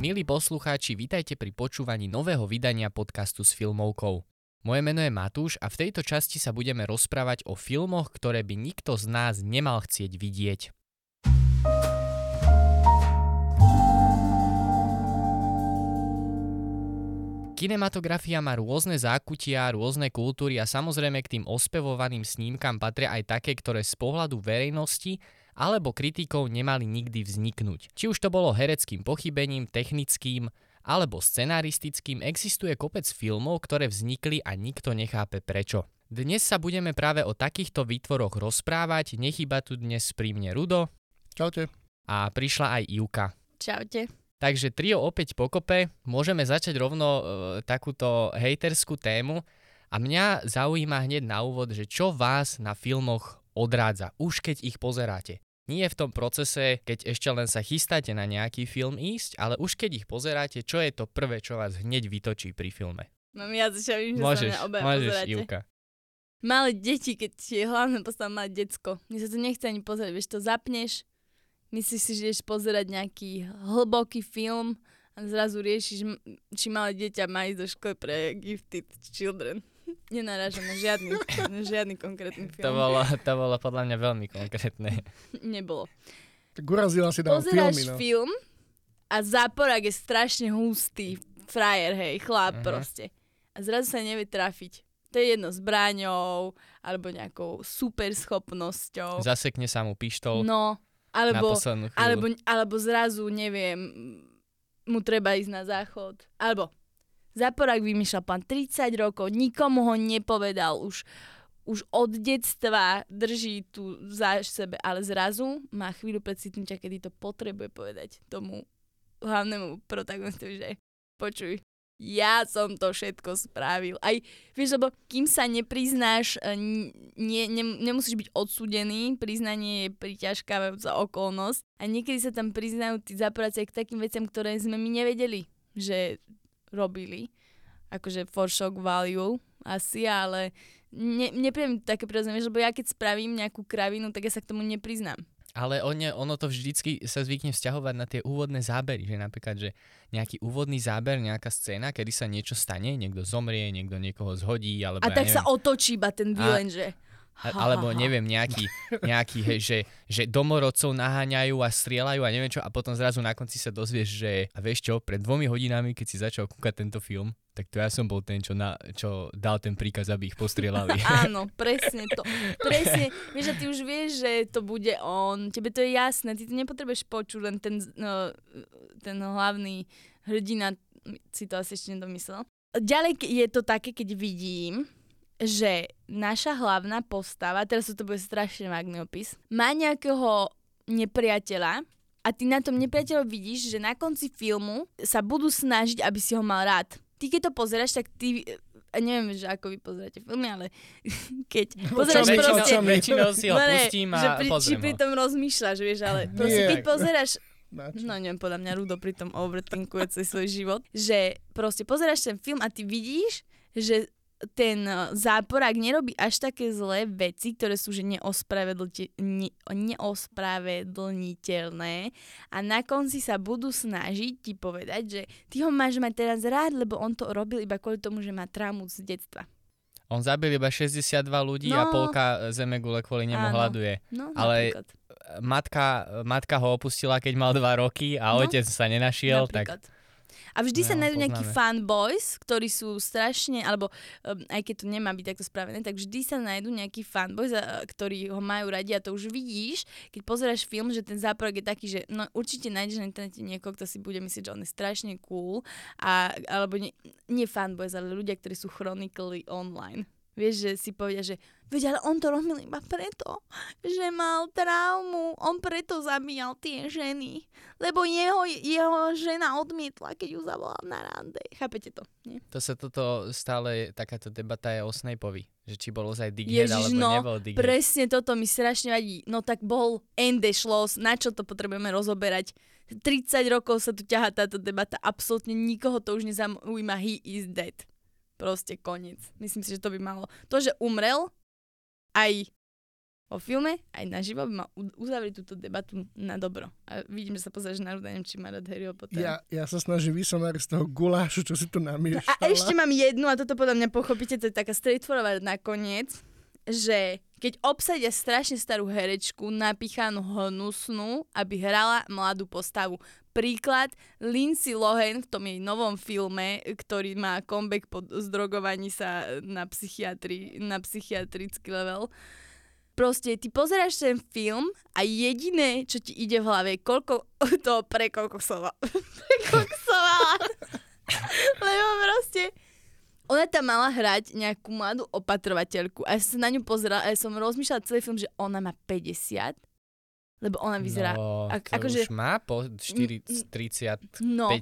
Milí poslucháči, vitajte pri počúvaní nového vydania podcastu s filmovkou. Moje meno je Matúš a v tejto časti sa budeme rozprávať o filmoch, ktoré by nikto z nás nemal chcieť vidieť. Kinematografia má rôzne zákutia, rôzne kultúry a samozrejme k tým ospevovaným snímkam patria aj také, ktoré z pohľadu verejnosti alebo kritikov nemali nikdy vzniknúť. Či už to bolo hereckým pochybením, technickým alebo scenaristickým, existuje kopec filmov, ktoré vznikli a nikto nechápe prečo. Dnes sa budeme práve o takýchto výtvoroch rozprávať, nechýba tu dnes pri mne Rudo. Čaute. A prišla aj Ivka. Čaute. Takže trio opäť pokope, môžeme začať rovno takúto hejterskú tému a mňa zaujíma hneď na úvod, že čo vás na filmoch odrádza, už keď ich pozeráte. Nie v tom procese, keď ešte len sa chystáte na nejaký film ísť, ale už keď ich pozeráte, čo je to prvé, čo vás hneď vytočí pri filme? Mám ja začal, že môžeš, sa na obaja môžeš, pozeráte. Ivka. Malé deti, keď je hlavne postava malé decko. Mne sa to nechce ani pozerať, vieš, to zapneš, myslíš si, že ideš pozerať nejaký hlboký film a zrazu riešiš, či malé dieťa má ísť do školy pre Gifted Children. Nenarážam na žiadny konkrétny film. To bolo podľa mňa veľmi konkrétne. Nebolo. Tak urazila si tam Pozeráš filmy, no. film a záporák je strašne hustý frajer, hej, chlap proste. A zrazu sa nevie trafiť. To je jedno zbraňou, alebo nejakou super schopnosťou. Zasekne sa mu pištol No, na poslednú chvíľu. alebo zrazu, neviem, mu treba ísť na záchod. Alebo záporák vymýšľal plán 30 rokov, nikomu ho nepovedal, už od detstva drží tu za sebe, ale zrazu má chvíľu precitnutia, kedy to potrebuje povedať tomu hlavnému protagonistovi, že počuj, ja som to všetko spravil. Aj, vieš, lebo kým sa nepriznáš, nemusíš byť odsúdený, priznanie je priťažkávajúca okolnosť a niekedy sa tam priznajú tí záporáci k takým veciam, ktoré sme my nevedeli, že robili, akože for shock value asi, ale nepríjem také prirozené, lebo ja keď spravím nejakú kravinu, tak ja sa k tomu nepriznám. Ale ono to vždycky sa zvykne vzťahovať na tie úvodné zábery, že napríklad, že nejaký úvodný záber, nejaká scéna, kedy sa niečo stane, niekto zomrie, niekto niekoho zhodí, alebo a tak sa otočí iba ten villain, že... Alebo neviem, nejaký hej, že domorodcov naháňajú a strieľajú a neviem čo a potom zrazu na konci sa dozvieš, že a vieš čo, pred 2 hodinami, keď si začal kúkať tento film, tak to ja som bol ten, čo dal ten príkaz, aby ich postrieľali. Áno, presne to. Presne. Vieš, a ty už vieš, že to bude on. Tebe to je jasné. Ty to nepotrebuješ počuť, len ten hlavný hrdina si to asi ešte nedomyslel. Ďalej je to také, keď vidím, že naša hlavná postava, teraz to bude strašne vágný opis, má nejakého nepriateľa a ty na tom nepriateľov vidíš, že na konci filmu sa budú snažiť, aby si ho mal rád. Ty keď to pozeráš, tak ty... neviem, že ako vy pozeráte filmy, ale keď pozeráš proste... Väčšinou si ho pustím a pozriem ho. Či pri tom rozmýšľaš, vieš, ale proste keď pozeráš... No neviem, podľa mňa Rudo pri tom overthinkuje celý svoj život, že proste pozeráš ten film a ty vidíš, že ten záporák nerobí až také zlé veci, ktoré sú že neospravedlniteľné a na konci sa budú snažiť ti povedať, že ty ho máš mať teraz rád, lebo on to robil iba kvôli tomu, že má traumu z detstva. On zabil iba 62 ľudí a polka zemegule kvôli nemu hľaduje. No, ale matka ho opustila, keď mal 2 roky a otec sa nenašiel, napríklad. tak... A vždy sa nájdú poznáme. nejakí fanboys, ktorí sú strašne, alebo aj keď to nemá byť takto spravené, tak vždy sa nájdú nejakí fanboys, ktorí ho majú radi a to už vidíš, keď pozeráš film, že ten záporok je taký, že no určite nájdeš na internete niekoho, kto si bude myslieť, že on je strašne cool, alebo nie fanboys, ale ľudia, ktorí sú chronically online. Vieš, že si povedia, že veď, ale on to robil iba preto, že mal traumu, on preto zabíjal tie ženy, lebo jeho žena odmietla, keď ju zavolal na rande. Chápete to? Nie? To sa toto stále, takáto debata je o Snapeovi, že či bol ozaj Dickhead, alebo nebol Dickhead. Presne toto mi strašne vadí. No tak bol Ende Schloss, na čo to potrebujeme rozoberať? 30 rokov sa tu ťahá táto debata, absolútne nikoho to už nezaujíma, he is dead. Proste koniec. Myslím si, že to by malo. To, že umrel, aj o filme, aj naživo by mal uzavrieť túto debatu na dobro. A vidím, že sa pozeráš na Ruda, neviem, či má rád Harryho Pottera. Ja sa snažím vysomariť z toho gulášu, čo si tu namiešala. A ešte mám jednu, a toto podľa mňa pochopíte, to je taká straightforward nakoniec, že keď obsadia strašne starú herečku, napichanú hnusnú, aby hrala mladú postavu. Príklad, Lindsay Lohan v tom jej novom filme, ktorý má comeback po zdrogovaní sa na psychiatrický level. Proste, ty pozeráš ten film a jediné, čo ti ide v hlave, koľko toho prekoksovala. Lebo proste, ona tam mala hrať nejakú mladú opatrovateľku a ja som sa na ňu pozerala a ja som rozmýšľala celý film, že ona má 50, lebo ona vyzerá... No, to akože, už má po 35-ke.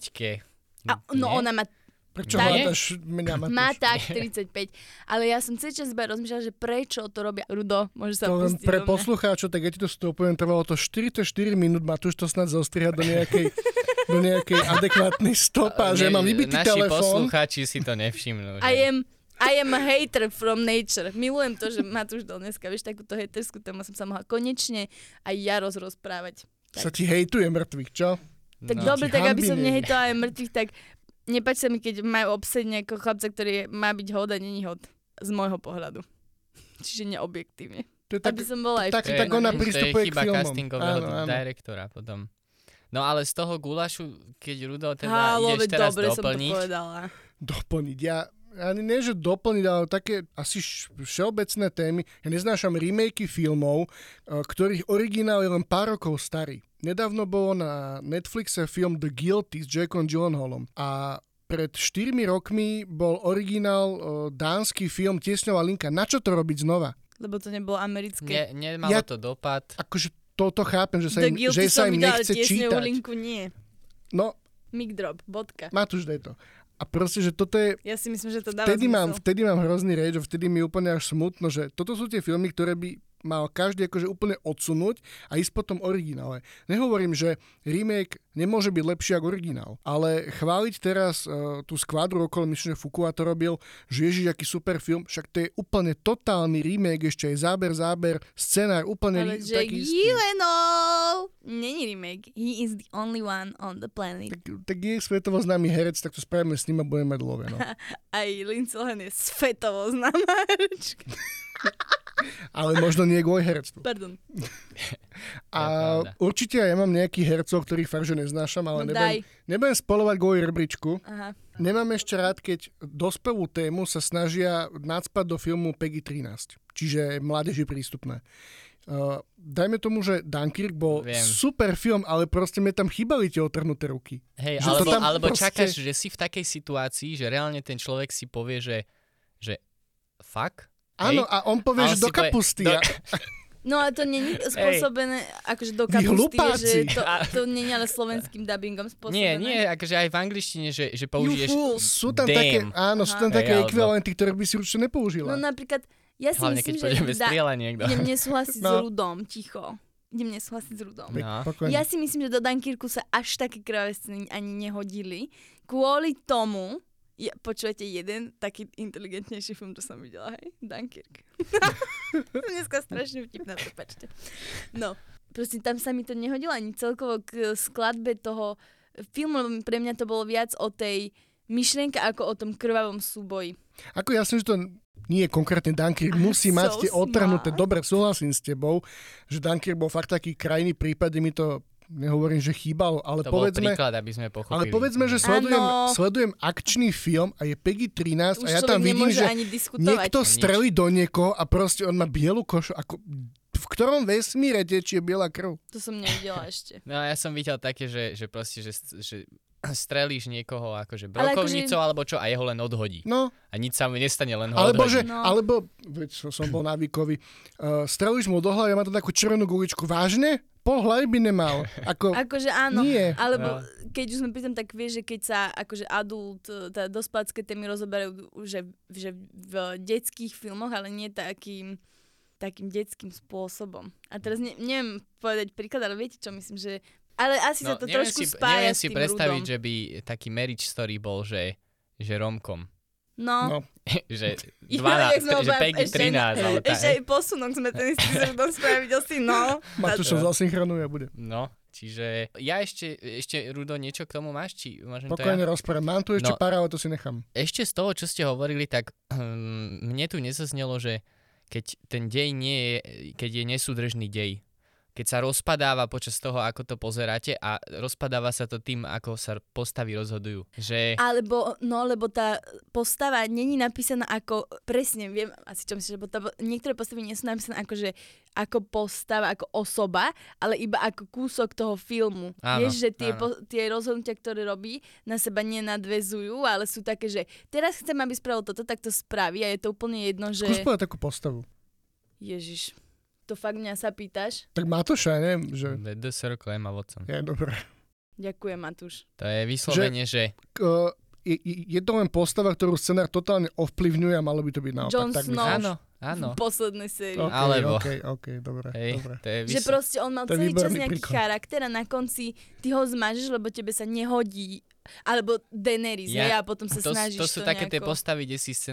No, ona má... Prečo tak, hľadaš mňa, Matúš? má tak 45, ale ja som celý čas iba rozmýšľala, že prečo to robia. Rudo, môže sa To len pustiť pre do mňa. poslucháčov, tak ja ti to stopujem, trvalo to 44 minút, Matúš to snad zostriha do nejakej adekvátnej stopa, že mám vybitý Naši telefón. poslucháči si to nevšimnú. Že? I am a hater from nature. Milujem to, že Matúš dal dneska, vieš, takúto hejterskú tému som sa mohla konečne aj ja rozprávať. Sa ti hejtuje mŕtvych, čo? Tak No. dobre, Ti tak aby hanby som nie. nehejtovala aj mŕtvych, tak nepáči sa mi, keď majú obsať nejakého chlapca, ktorý má byť hod a není hod. Z môjho pohľadu. Čiže neobjektívne. To je tak, Aby som bola aj tak vtipná, ona vieš. pristupuje k chyba filmom. castingového Áno, áno. direktora potom. No ale z toho gulašu, keď Rudo teda Halo, ideš veď teraz dobre som to doplniť, povedala. Doplniť. Ja ani nie, že doplniť, ale také asi všeobecné témy. Ja neznášam remakey filmov, ktorých originál je len pár rokov starý. Nedávno bolo na Netflixe film The Guilty s Jackom Gyllenhaalom a pred 4 rokmi bol originál dánsky film Tiesňová linka. Na čo to robiť znova? Lebo to nebolo americké. nemalo to dopad. Akože toto chápem, že sa The im, Guilty že sa som im videla, nechce tiesňovú čítať. linku nie. No, Mic drop, bodka. Matúš, daj to. A proste, že toto je... Ja si myslím, že to dáva Vtedy mám hrozný rage, vtedy mi úplne až smutno, že toto sú tie filmy, ktoré by mal každý akože úplne odsunúť a ísť potom originále. Nehovorím, že remake nemôže byť lepší ako originál, ale chváliť teraz tú Skvadru okolo, myslím, že Fuqua to robil, že ježiš, aký super film, však to je úplne totálny remake, ešte aj záber, scenár, úplne Ale Jake taký istý. Gyllenhaal není remake. He is the only one on the planet. Tak je svetovo známy herec, tak to spravíme s ním a budeme mať love, no. Aj Lindsay Lohan je svetovo známa herečka. Ale možno nie kvôli herectvu. Pardon. A pravda. určite aj ja mám nejakých hercov, ktorých fakt, že neznášam, ale No daj. nebudem spolovať kvôli rebríčku. Aha. Nemám ešte rád, keď dospelú tému sa snažia nacpať do filmu Peggy 13. Čiže mládeži prístupné. Dajme tomu, že Dunkirk bol super film, ale proste mi tam chýbali tie otrhnuté ruky. Hej, Že to tam alebo proste- čakáš, že si v takej situácii, že reálne ten človek si povie, že fuck? Áno, Hej? a on povie, A on že si do kapusty. No ale to není spôsobené akože do Vy kapusty, hlupáci. že to není ale slovenským dubbingom spôsobené. Nie, akože aj v angličtine, že použiješ Sú tam damn. také, áno, sú tam Aha. také Hej, alebo- ekvivalenty, ktoré by si určite nepoužila. No napríklad, ja si hlavne keď myslím, pôjdeme že strieľať niekto. idem nesúhlasiť s No. Rudom, ticho. Idem nesúhlasiť s Rudom. No. Pokojne. Ja si myslím, že do Dunkirku sa až také krvavé scény ani nehodili. Kvôli tomu, počujete jeden taký inteligentnejší film, čo som videla, hej? Dunkirk. Dneska strašne vtipná, prepáčte. No, proste tam sa mi to nehodilo ani celkovo k skladbe toho filmu, lebo pre mňa to bolo viac o tej myšlienke ako o tom krvavom súboji. Ako jasne, že to nie je konkrétne Dunkirk, musí So mať tie otrhnuté. smart. Dobre, súhlasím s tebou, že Dunkirk bol fakt taký krajný prípad, kde mi to, nehovorím, že chýbalo, ale To bol povedzme, príklad, aby sme pochopili. ale povedzme, že Áno. sledujem akčný film a je Peggy 13 Už a ja človek tam vidím, nemôže že ani diskutovať. niekto Nič. strelí do niekoho a proste on má bielu košu. V ktorom vesmíre tečie biela krv? To som nevidela ešte. No ja som videl také, že proste, že strelíš niekoho akože Ale brokovnicou alebo čo a jeho len odhodí. No, A nič sa mu nestane, len ho alebo, odhodí. že, No. alebo veď som bol návykový, strelíš mu do hlavy a má to takú červenú guličku. Vážne? Pol hlavy by nemal. Akože áno, Nie. alebo No. keď už sme pri tom, tak vieš, že keď sa akože adult, teda dospácké témy rozoberajú, že v detských filmoch, ale nie takým detským spôsobom. A teraz neviem povedať príklad, ale viete čo, myslím, že ale asi sa to trošku spája neviem s si tým predstaviť, Rudom. že by taký marriage story bol, že romkom. No. že Jak 12, sme že Peggy 13. Ale ešte aj posunok sme ten istý zrudom spraviť asi, no. Matúšov zasynchronuje a bude. No, čiže ja ešte Rudo, niečo k tomu máš? Či môžem Pokojne to ja? rozprávam. Mám tu ešte pár, ale to si nechám. Ešte z toho, čo ste hovorili, tak mne tu nezaznelo, že keď ten dej nie je, keď je nesúdržný dej, keď sa rozpadáva počas toho, ako to pozeráte a rozpadáva sa to tým, ako sa postavy rozhodujú. Že... Lebo tá postava není napísaná ako, presne viem asi čo myslíš, lebo niektoré postavy nie sú napísané ako, že ako postava, ako osoba, ale iba ako kúsok toho filmu. Áno, vieš, že tie rozhodnutia, ktoré robí, na seba nenadvezujú, ale sú také, že teraz chcem, aby spravil toto, tak to spraví a je to úplne jedno, že... Skús povedať takú postavu. Ježiš. To fakt mňa sa pýtaš? Tak Matúša, neviem, že... The Circle, Emma Watson. Je, dobré. Ďakujem, Matúš. To je vyslovene, že... Je to len postava, ktorú scenár totálne ovplyvňuje a malo by to byť naopak. Jon tak Snow áno. v poslednej sérii. Okay, Alebo... OK, dobre. To je Že proste on mal celý čas nejaký príklad. charakter a na konci ty ho zmažeš, lebo tebe sa nehodí. Alebo Daenerys, a potom sa snažíš to sú také tie nejako... postavy,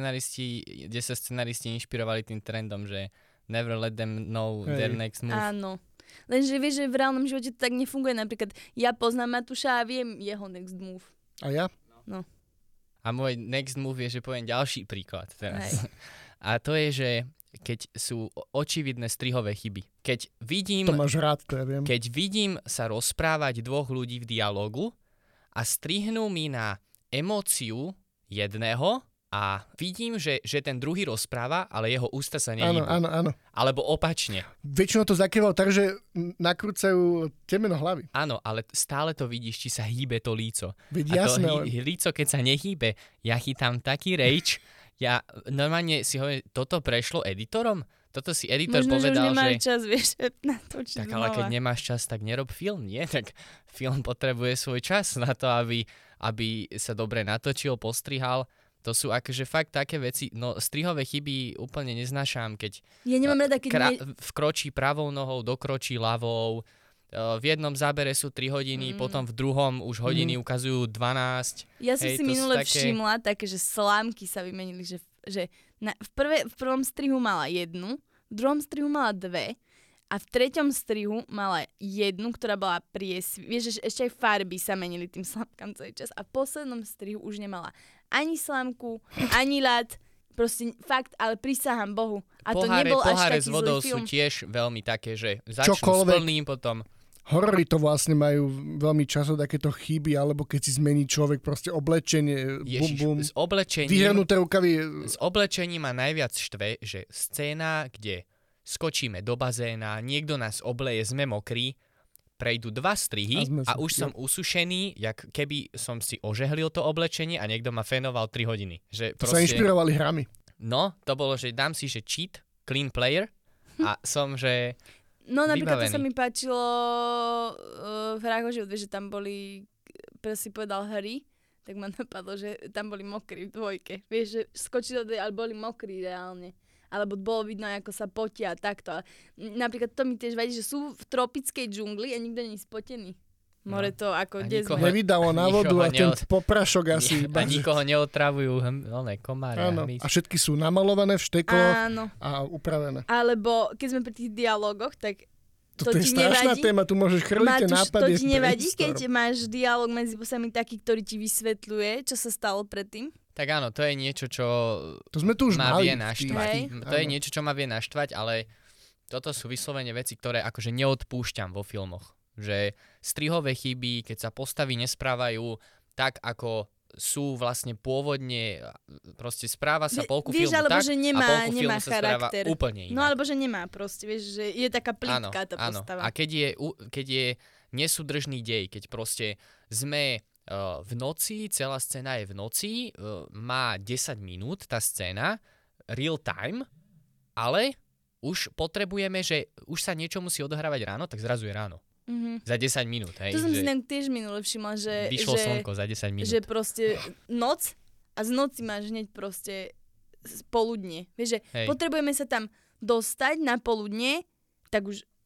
kde sa scenaristi inšpirovali tým trendom, že never let them know their next move. Áno. Lenže vieš, že v reálnom živote to tak nefunguje. Napríklad ja poznám Matúša a viem jeho next move. A ja? No. A môj next move je, že poviem ďalší príklad teraz. A to je, že keď sú očividné strihové chyby. Keď vidím... To máš rád, to ja viem. Keď vidím sa rozprávať dvoch ľudí v dialogu a strihnú mi na emóciu jedného a vidím, že ten druhý rozpráva, ale jeho ústa sa nehýbu. Áno. Alebo opačne. Väčšinou to zakýval tak, že nakrúcajú temeno hlavy. Áno, ale stále to vidíš, či sa hýbe to líco. Veď a jasné, to líco, keď sa nehýbe, ja chytám taký rage, ja normálne si hovorím, toto prešlo editorom? Toto si editor možno, povedal, že... Možno, že už čas, vieš, natočiť tak ale keď nemáš čas, tak nerob film, nie? Tak film potrebuje svoj čas na to, aby sa dobre natočil, postrihal. To sú akože fakt také veci, no strihové chyby úplne neznášam, keď ja nemám rada, keď vkročí pravou nohou, dokročí ľavou, v jednom zábere sú 3 hodiny, potom v druhom už hodiny ukazujú 12. Ja som si minule všimla také, že slámky sa vymenili, že v prvom strihu mala 1, v druhom strihu mala 2 a v treťom strihu mala 1, ktorá bola vieš, že ešte aj farby sa menili tým slámkam celý čas a v poslednom strihu už nemala ani slámku, ani ľad, proste fakt, ale prisahám Bohu. A to nebol až taký s vodou zlý film. sú tiež veľmi také, že začnú s plným, potom... Horory to vlastne majú veľmi často takéto chyby, alebo keď si zmení človek proste oblečenie, bum. S oblečením... Vyhrnuté rukavy. S oblečením ma najviac štve, že scéna, kde skočíme do bazéna, niekto nás obleje, sme mokrí, prejdú 2 strihy a už som usušený, jak keby som si ožehlil to oblečenie a niekto ma fénoval 3 hodiny. Že proste... sa inšpirovali hrami. No, to bolo, že dám si, že cheat, clean player a som, že no napríklad vybavený. To sa mi páčilo v Hrách o život, že tam boli, si povedal hry, tak ma napadlo, že tam boli mokrí v 2. Vieš, že skočili do ale boli mokrí reálne. Alebo bolo vidno, ako sa potia a takto. Napríklad to mi tiež vadí, že sú v tropickej džungli a nikto nie je spotený. More to ako kde sme. Nevydalo na vodu a ten poprašok asi. A nikoho neotravujú komáre. Áno. A všetky sú namalované v šteklo a upravené. Alebo keď sme pri tých dialogoch, tak to je strašná téma, tu môžeš chrliť nápady. To ti nevadí, keď máš dialog medzi posami taký, ktorý ti vysvetľuje, čo sa stalo predtým? Tak áno, to je niečo, čo sme tu už ma mali vie naštvať. To je niečo, čo ma vie naštvať, ale toto sú vyslovene veci, ktoré akože neodpúšťam vo filmoch. Že strihové chyby, keď sa postavy nesprávajú tak, ako sú vlastne pôvodne, proste správa sa polku filmu tak že a polku filmu sa správa charakter. úplne inak. No alebo že nemá proste, vieš, že je taká plitká tá postava. A keď je nesúdržný dej, keď proste sme v noci, celá scéna je v noci, má 10 minút tá scéna, real time, ale už potrebujeme, že už sa niečo musí odohrávať ráno, tak zrazu je ráno. Za 10 minút, hej. To som si tiež minule všimla, že... Vyšlo slnko za 10 minút. Že proste noc a z noci máš hneď proste poludne. Vieš, že potrebujeme sa tam dostať na poludne, tak už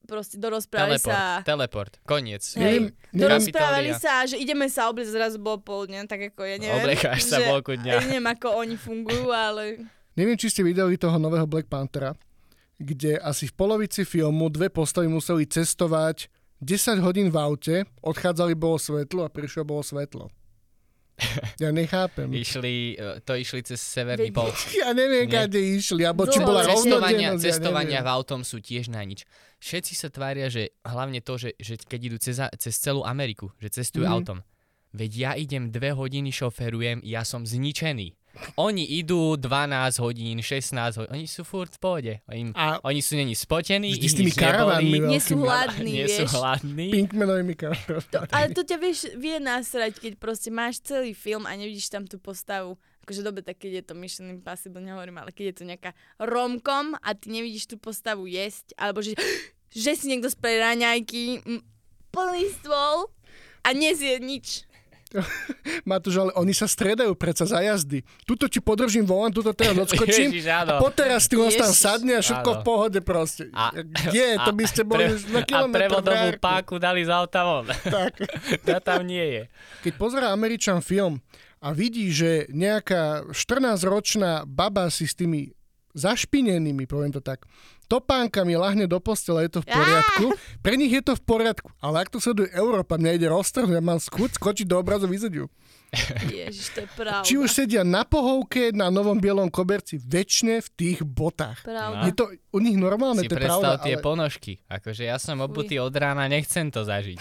proste dorozprávali sa... Teleport, koniec. Hej, dorozprávali Kapitolia. sa, že ideme sa obliecť, zrazu bolo poludne, tak ako ja neviem. Obliecháš sa polku dňa. Ja neviem, ako oni fungujú, ale... Neviem, či ste videli toho nového Black Panthera, kde asi v polovici filmu dve postavy museli cestovať 10 hodín v aute, odchádzali, bolo svetlo a prišlo, bolo svetlo. Ja nechápem. Išli cez severný pol. Ja neviem, kde išli, alebo či bola Cestovania rovnodennosť, v autom sú tiež na nič. Všetci sa tvária, že hlavne to, že keď idú cez celú Ameriku, že cestujú autom. Veď ja idem 2 hodiny šoferujem, ja som zničený. Oni idú 12 hodín, 16 hodín, oni sú furt v pohode. Oni sú není spotení, s tými karavánmi. Nie sú hladní, vieš. Sú hladní. Pinkmanovými karavánmi. Ale to ťa vie nasrať, keď proste máš celý film a nevidíš tam tú postavu. Akože dobre, tak keď je to Mission Impossible, nehovorím, ale keď je to nejaká romkom a ty nevidíš tú postavu jesť, alebo že si niekto spraví raňajky, plný stôl a nezie nič. Matúš, ale oni sa stredajú predsa za jazdy. Tuto ti podržím volant, tuto teraz odskočím a poteraz ty tam sadne a všetko v pohode proste. Kde? To by ste boli už na kilometr. A prevodovú páku dali z auta von. Tak. To tam nie je. Keď pozerá Američan film a vidí, že nejaká 14-ročná baba si s tými zašpinenými, poviem to tak, topánkami lahne do postele, je to v poriadku. Pre nich je to v poriadku. Ale ak to sleduje Európa, mňa ide roztrhnúť, ja mám skočiť do obrazu, vyzať ju. Ježiš, to je pravda. Či už sedia na pohovke, na novom bielom koberci, väčšine v tých botách. Pravda. Je to u nich normálne, si to je pravda. Si predstav tie ponožky. Akože ja som obutý od rána, nechcem to zažiť.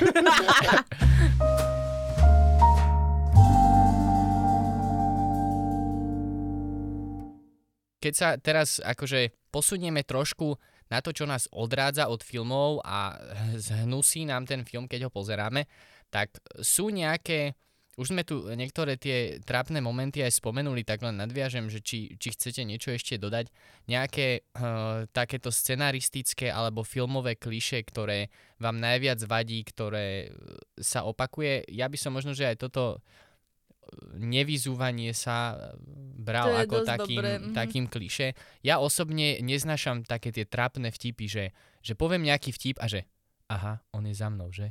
Keď sa teraz akože posunieme trošku na to, čo nás odrádza od filmov a zhnusí nám ten film, keď ho pozeráme, tak sú nejaké, už sme tu niektoré tie trápne momenty aj spomenuli, tak len nadviažem, že či chcete niečo ešte dodať, nejaké takéto scenaristické alebo filmové klišé, ktoré vám najviac vadí, ktoré sa opakuje. Ja by som možno, že aj toto nevyzúvanie sa bral ako takým klišé. Ja osobne neznášam také tie trápne vtipy, že poviem nejaký vtip a že aha, on je za mnou, že?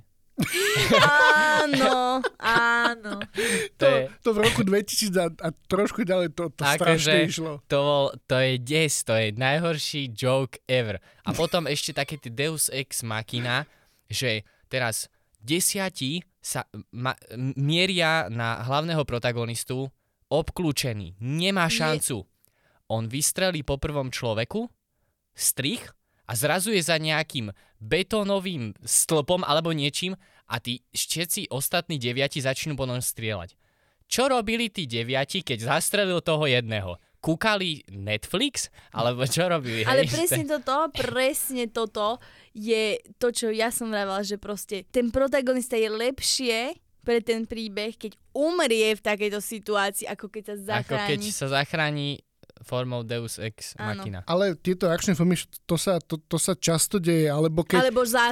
Áno. To v roku 2000 a trošku ďalej to strašne išlo. To je des, to je najhorší joke ever. A potom ešte také tie Deus Ex Machina, že teraz 10 sa mieria na hlavného protagonistu obklúčený. Nemá šancu. On vystrelí po prvom človeku, strich a zrazu je za nejakým betónovým stĺpom alebo niečím a tí všetci ostatní 9 začnú potom strieľať. Čo robili tí 9, keď zastrelil toho jedného? Kúkali Netflix? Alebo čo robili? Ale presne toto je to, čo ja som vravala, že proste ten protagonista je lepšie pre ten príbeh, keď umrie v takejto situácii, ako keď sa zachráni. Ako keď sa zachráni formou Deus Ex Machina. Ale tieto action filmy, to sa často deje, alebo keď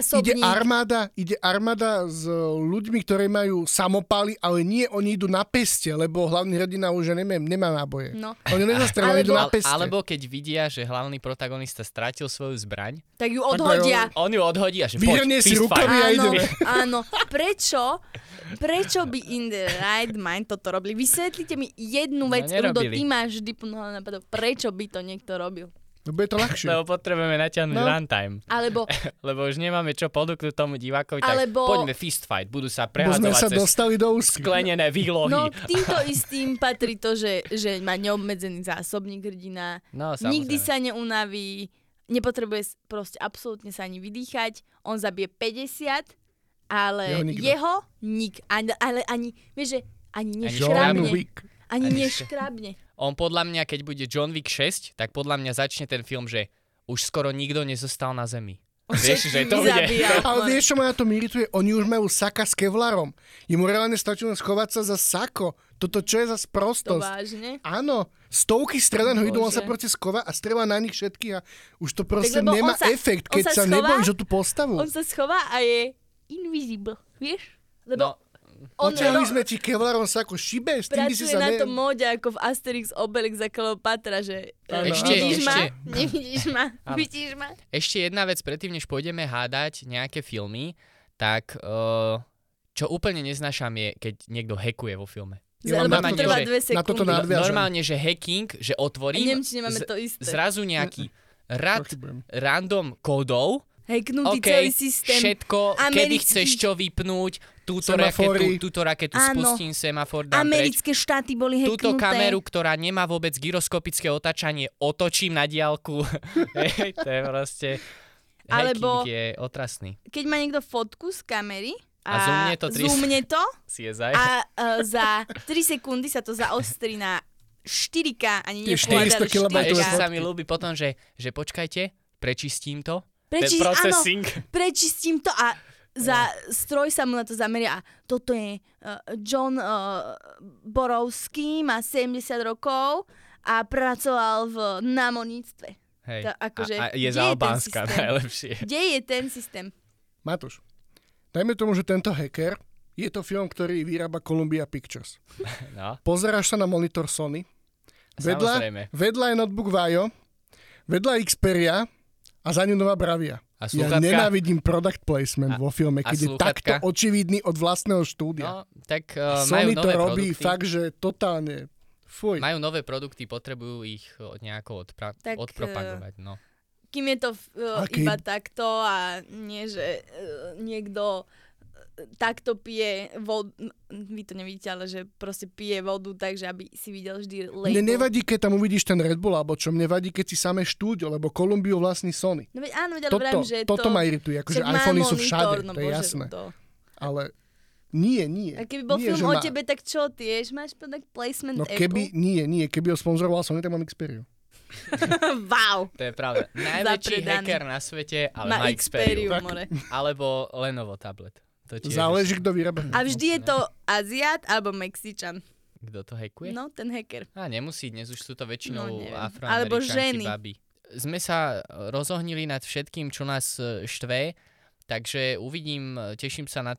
ide armáda s ľuďmi, ktorí majú samopaly, ale nie, oni idú na peste, lebo hlavný hrdina už nemá náboje. No. Oni nezastrelili, idú na peste. Alebo keď vidia, že hlavný protagonista stratil svoju zbraň, tak ju odhodia. On ju odhodí a že vyhrnie si rukami a ideme. Áno. Prečo by in the right mind toto robili? Vysvetlite mi jednu vec, Rudo, ty máš vždy plno napadov. Prečo by to niekto robil? Lebo je to ľahšie. Lebo potrebujeme natiahnuť runtime. Lebo už nemáme čo poduknúť tomu divákovi, tak poďme fist fight. Budú sa prehadzovať sa dostali do úzky. Sklenené výlohy. No týmto istým patrí to, že má neobmedzený zásobník hrdina. No, nikdy sa neunaví, nepotrebuje proste absolútne sa ani vydýchať. On zabije 50, ale jeho ani vieš, že ani neškrabne. Ani neškrabne. On podľa mňa, keď bude John Wick 6, tak podľa mňa začne ten film, že už skoro nikto nezostal na zemi. Vieš, že to bude. Ale vieš, čo ma na tom irituje? Oni už majú saka s kevlarom. Jemu reálne stačí len schovať sa za sako. Toto čo je za sprostosť? To vážne? Áno. Stovky strelaného idú, on sa proste schová a strelá na nich všetkých a už to proste nemá efekt, keď sa nebojíš o tú postavu. On sa schová a je invisible, vieš? Lebo Potiahli sme ti Kevlarom sako šibe, s tým by si pracuje sa na tom móde ako v Asterix Obelix za Kleopatra, že vidíš ma? Nevidíš ma? Vidíš ma? Ešte jedna vec, predtým než pôjdeme hádať nejaké filmy, tak čo úplne neznášam je, keď niekto hackuje vo filme. Lebo to trvá 2 sekundy. Na toto nadviažem. Normálne, že hacking, že otvorím, Nemci nemáme to isté. zrazu nejaký rad random kódov, Hacknutý celý systém. Všetko, kedy chceš čo vypnúť, túto raketu spustím, semafor dám Americké štáty boli hacknuté. Túto kameru, ktorá nemá vôbec gyroskopické otáčanie, otočím na diaľku. To je proste... Alebo hacking je otrasný. Keď má niekto fotku z kamery a zoomne to CSI. a za 3 sekundy sa to zaostrí na 4K, ani nepovedali 4K. Ešte sa mi ľúbi potom, že počkajte, prečistím to. Prečistím to a za stroj sa mu na to zameria. A toto je John Borovský, má 70 rokov a pracoval v námorníctve. Hej. Akože, a je z Albánska najlepšie. Kde je ten systém? Matúš, dajme tomu, že tento hacker, je to film, ktorý vyrába Columbia Pictures. No. Pozeráš sa na monitor Sony, vedľa je notebook Vajo, vedľa Xperia, a za ňu nová Bravia. Ja nenávidím product placement vo filme, keď je takto očividný od vlastného štúdia. No, tak Sony majú to nové robí produkty. fakt, že totálne fuj. Majú nové produkty, potrebujú ich nejako odpropagovať. No. Kým je to iba takto a nie, že niekto takto pije vodu, vy to nevidíte, ale že proste pije vodu tak, že aby si videl vždy label. Mne nevadí, keď tam uvidíš ten Red Bull, alebo čo mne vadí, keď si samé štúdio, lebo Columbiu vlastní Sony. No veď áno, ale vrám, že toto ma irituje, akože iPhony sú všade, no to je bože, jasné. To. Ale nie. A keby bol film o tebe, tak čo tiež máš product placement no, Apple? Keby ho sponzoroval Sony, tak mám Xperiu. Wow. To je pravda. Najväčší hacker na svete, ale má Xperiu. Alebo Lenovo tablet. Záleží, kto vyrába. A vždy je to Aziat alebo Mexičan. Kto to hackuje? No, ten hacker. Nemusí, dnes už sú to väčšinou Afroameričanky, alebo ženy. baby. Sme sa rozohnili nad všetkým, čo nás štve, takže uvidím, teším sa na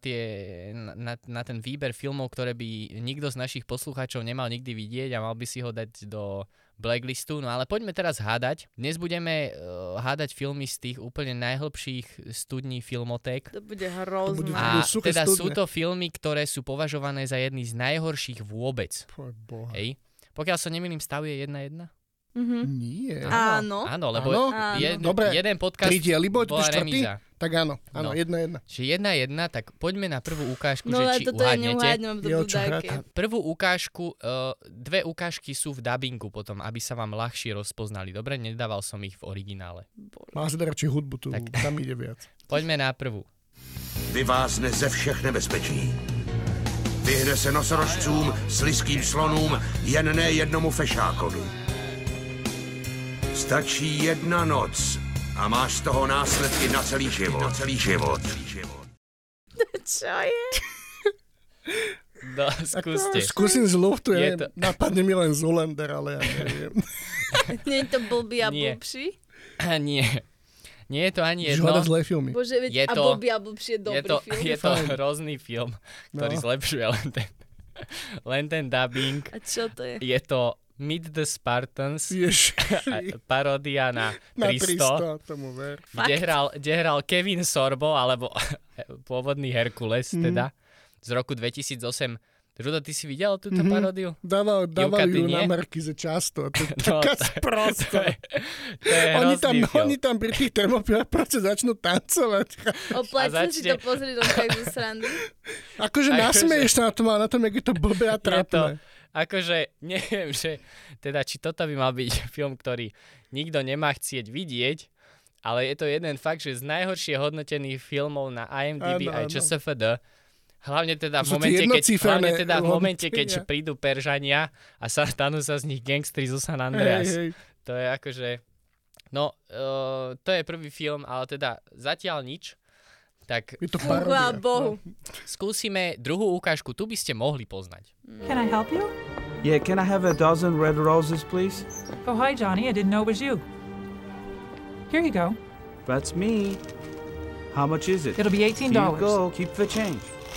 ten výber filmov, ktoré by nikto z našich poslucháčov nemal nikdy vidieť a mal by si ho dať do blacklistu. No ale poďme teraz hádať. Dnes budeme hádať filmy z tých úplne najhlbších studní filmoték. To bude hrozné. A teda sú to filmy, ktoré sú považované za jedny z najhorších vôbec. Hej. Pokiaľ sa nemýlim, stav je 1:1? Mm-hmm. Nie. Áno. Áno, lebo jeden podcast bola remíza. Tak áno, 1:1. Čiže 1:1, tak poďme na prvú ukážku, že či uhádnete. Prvú ukážku, 2 ukážky sú v dabingu potom, aby sa vám ľahšie rozpoznali. Dobre, nedával som ich v originále. Máš radšej hudbu, tam ide viac. Poďme na prvú. Vyvázne ze všech nebezpečí. Vyhne se nosorožcům, slizkým slonům, jen ne jednomu fešákovi. Stačí jedna noc a máš z toho následky na celý život. Čo je? No, skúste. Skúsim z luftu, napadne mi len Zoolander, ale ja neviem. Nie je to blbý a blbší? Nie. Nie je to ani jedno. Žiadne zlé filmy. Bože, veď a blbý a blbší je dobrý film. Je to hrozný film, ktorý zlepšuje len ten dubbing. A čo to je? Je to Meet the Spartans, paródia na 300, tomu ver. Kde hral Kevin Sorbo, alebo pôvodný Herkules, teda, z roku 2008. Rudo, ty si videl túto paródiu? Dával ju na Markize často. To je taká sprostá. Oni tam pri tých termopilách proste začnú tancovať. Oplatí si to pozrieť do takú srandu. Akože nasmeješ sa na tom, ale na tom, jak je to blbé a trápne. Akože neviem, že teda či toto by mal byť film, ktorý nikto nemá chcieť vidieť, ale je to jeden fakt, že z najhoršie hodnotených filmov na IMDb aj ČSFD. Hlavne teda v momente, keď prídu Peržania a stanú sa z nich gangstri zo San Andreas. To je akože... No, to je prvý film, ale teda zatiaľ nič. Tak Fúha Bohu. Skúsime druhú ukážku. Tu by ste mohli poznať. Can I help you? Yeah, can I have a dozen red roses, please? Oh, hi, Johnny. I didn't know it was you. Here you go. That's me. How much is it? It'll be $18. Here you go. Keep the change.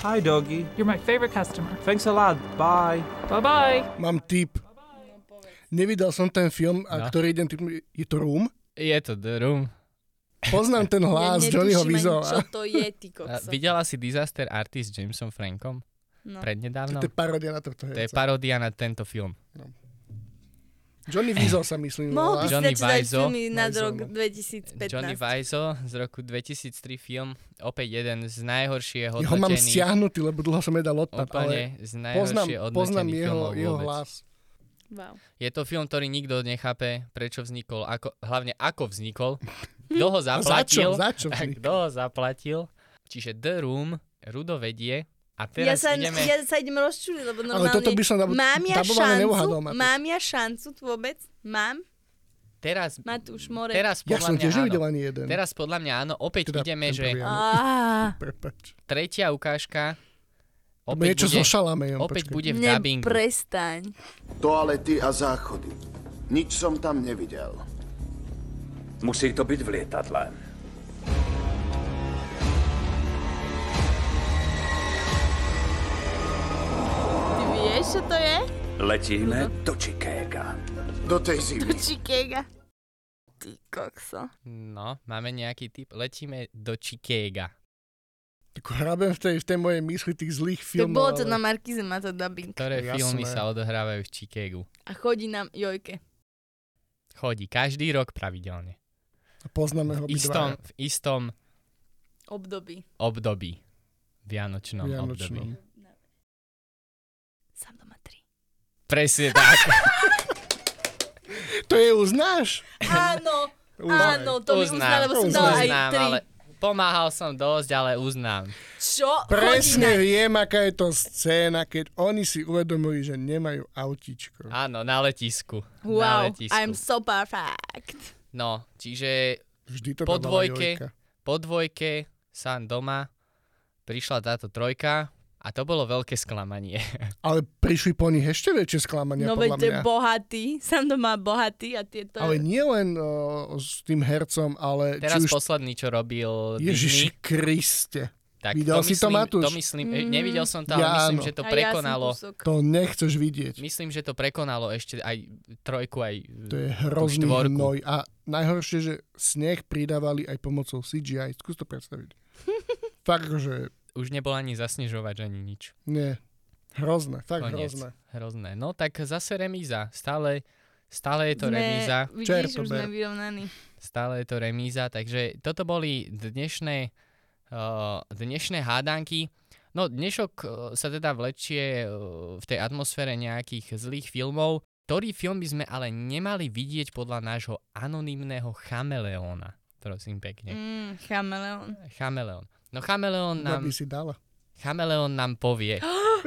Hi, doggy. You're my favorite customer. Thanks a lot. Bye. Bye-bye. Mám tip. Nevidel som ten film, ktorý je to Room. Je to The Room. Poznám ten hlas Johnnyho Wiseau. Čo to je, ty A kokso. videla si Disaster Artist s Jamesom Frankom? No. Prednedávno? To je paródia na tohto To je herca. paródia na tento film. Johnny Wiseau sa myslím. Mohol by si Johnny dať Wiseau. filmy nad Wiseau, rok no. 2015. Johnny Wiseau z roku 2003 film. Opäť jeden z najhoršie Ja ho mám hodnotených. stiahnutý, lebo dlho som nedal odpad, ale Úplne z najhoršie poznám hodnotených filmov jeho vôbec. hlas. Wow. Je to film, ktorý nikto nechápe, prečo vznikol, hlavne ako vznikol, kto ho zaplatil. Za čo vznikol? Kto ho zaplatil. Čiže The Room, Rudo vedie. A teraz Ja ideme... sa idem rozčuliť, lebo normálne... Ale toto by som Mám ja šancu vôbec? Mám? Teraz Matúš, More. Ja podľa som mňa tiež áno. nevidel ani jeden. Teraz podľa mňa áno. Opäť Teda ideme, ten že prvý, áno. Á, tretia ukážka. To bude niečo so Šalamejom. Opäť počkaj. bude v dubbingu. prestaň. Toalety a záchody. Nič som tam nevidel. Musí to byť v lietadle. Ty vieš, čo to je? Letíme do Chicaga. Do tej zimy. Chicago. Ty kokso. No, máme nejaký tip. Letíme do Chicaga. Tak hrabem v tej mojej mysli tých zlých Tak filmov. bolo to ale- na Markize, má to dubbing. Ktoré Jasné. filmy sa odohrávajú v Chicagu. A chodí nám Jojke. Chodí každý rok pravidelne. Poznáme ho V istom, obidvaja. v istom Období. období. Vianočnom období. Sám doma 3. Presne tak. To je uznáš? Áno, Uznaj. áno, to mi Uznám, uznal, lebo som dala aj uznám, 3. ale pomáhal som dosť, ale uznám. Čo? Presne viem, aká je to scéna, keď oni si uvedomujú, že nemajú autíčko. Áno, na letisku. Na Wow, letisku. I'm so perfect. No, čiže Vždy to po dávala dvojke, Jojka. po dvojke sám doma prišla táto trojka a to bolo veľké sklamanie. Ale prišli po nich ešte väčšie sklamania, No veď podľa to je mňa. bohatý, sám doma bohatý a tieto... Ale nie len s tým hercom, ale Teraz či už... posledný, čo robil Ježiši Disney, Kriste. tak Videl si to, Matúš? To myslím, nevidel som to, ale Ja myslím, áno. že to A prekonalo. Ja som kúsok. To nechceš vidieť. Myslím, že to prekonalo ešte aj trojku, aj To je hrozný štvorku. hnoj. A najhoršie, že sneh pridávali aj pomocou CGI. Skús to predstaviť. Fakt, že Už nebol ani zasnežovač, ani nič. nie. Hrozné, fakt Koniec. hrozné. Hrozné. No tak zase remíza. Stále je to remíza. Vidíš, už Čertober. sme vyrovnaní. Stále je to remíza. Takže toto boli dnešné hádanky. No dnešok sa teda vlečie v tej atmosfére nejakých zlých filmov. Ktorý film by sme ale nemali vidieť podľa nášho anonymného chameleóna? Prosím pekne. Chameleon. Chameleón. No chameleón Kto nám, by si dala? chameleón nám povie.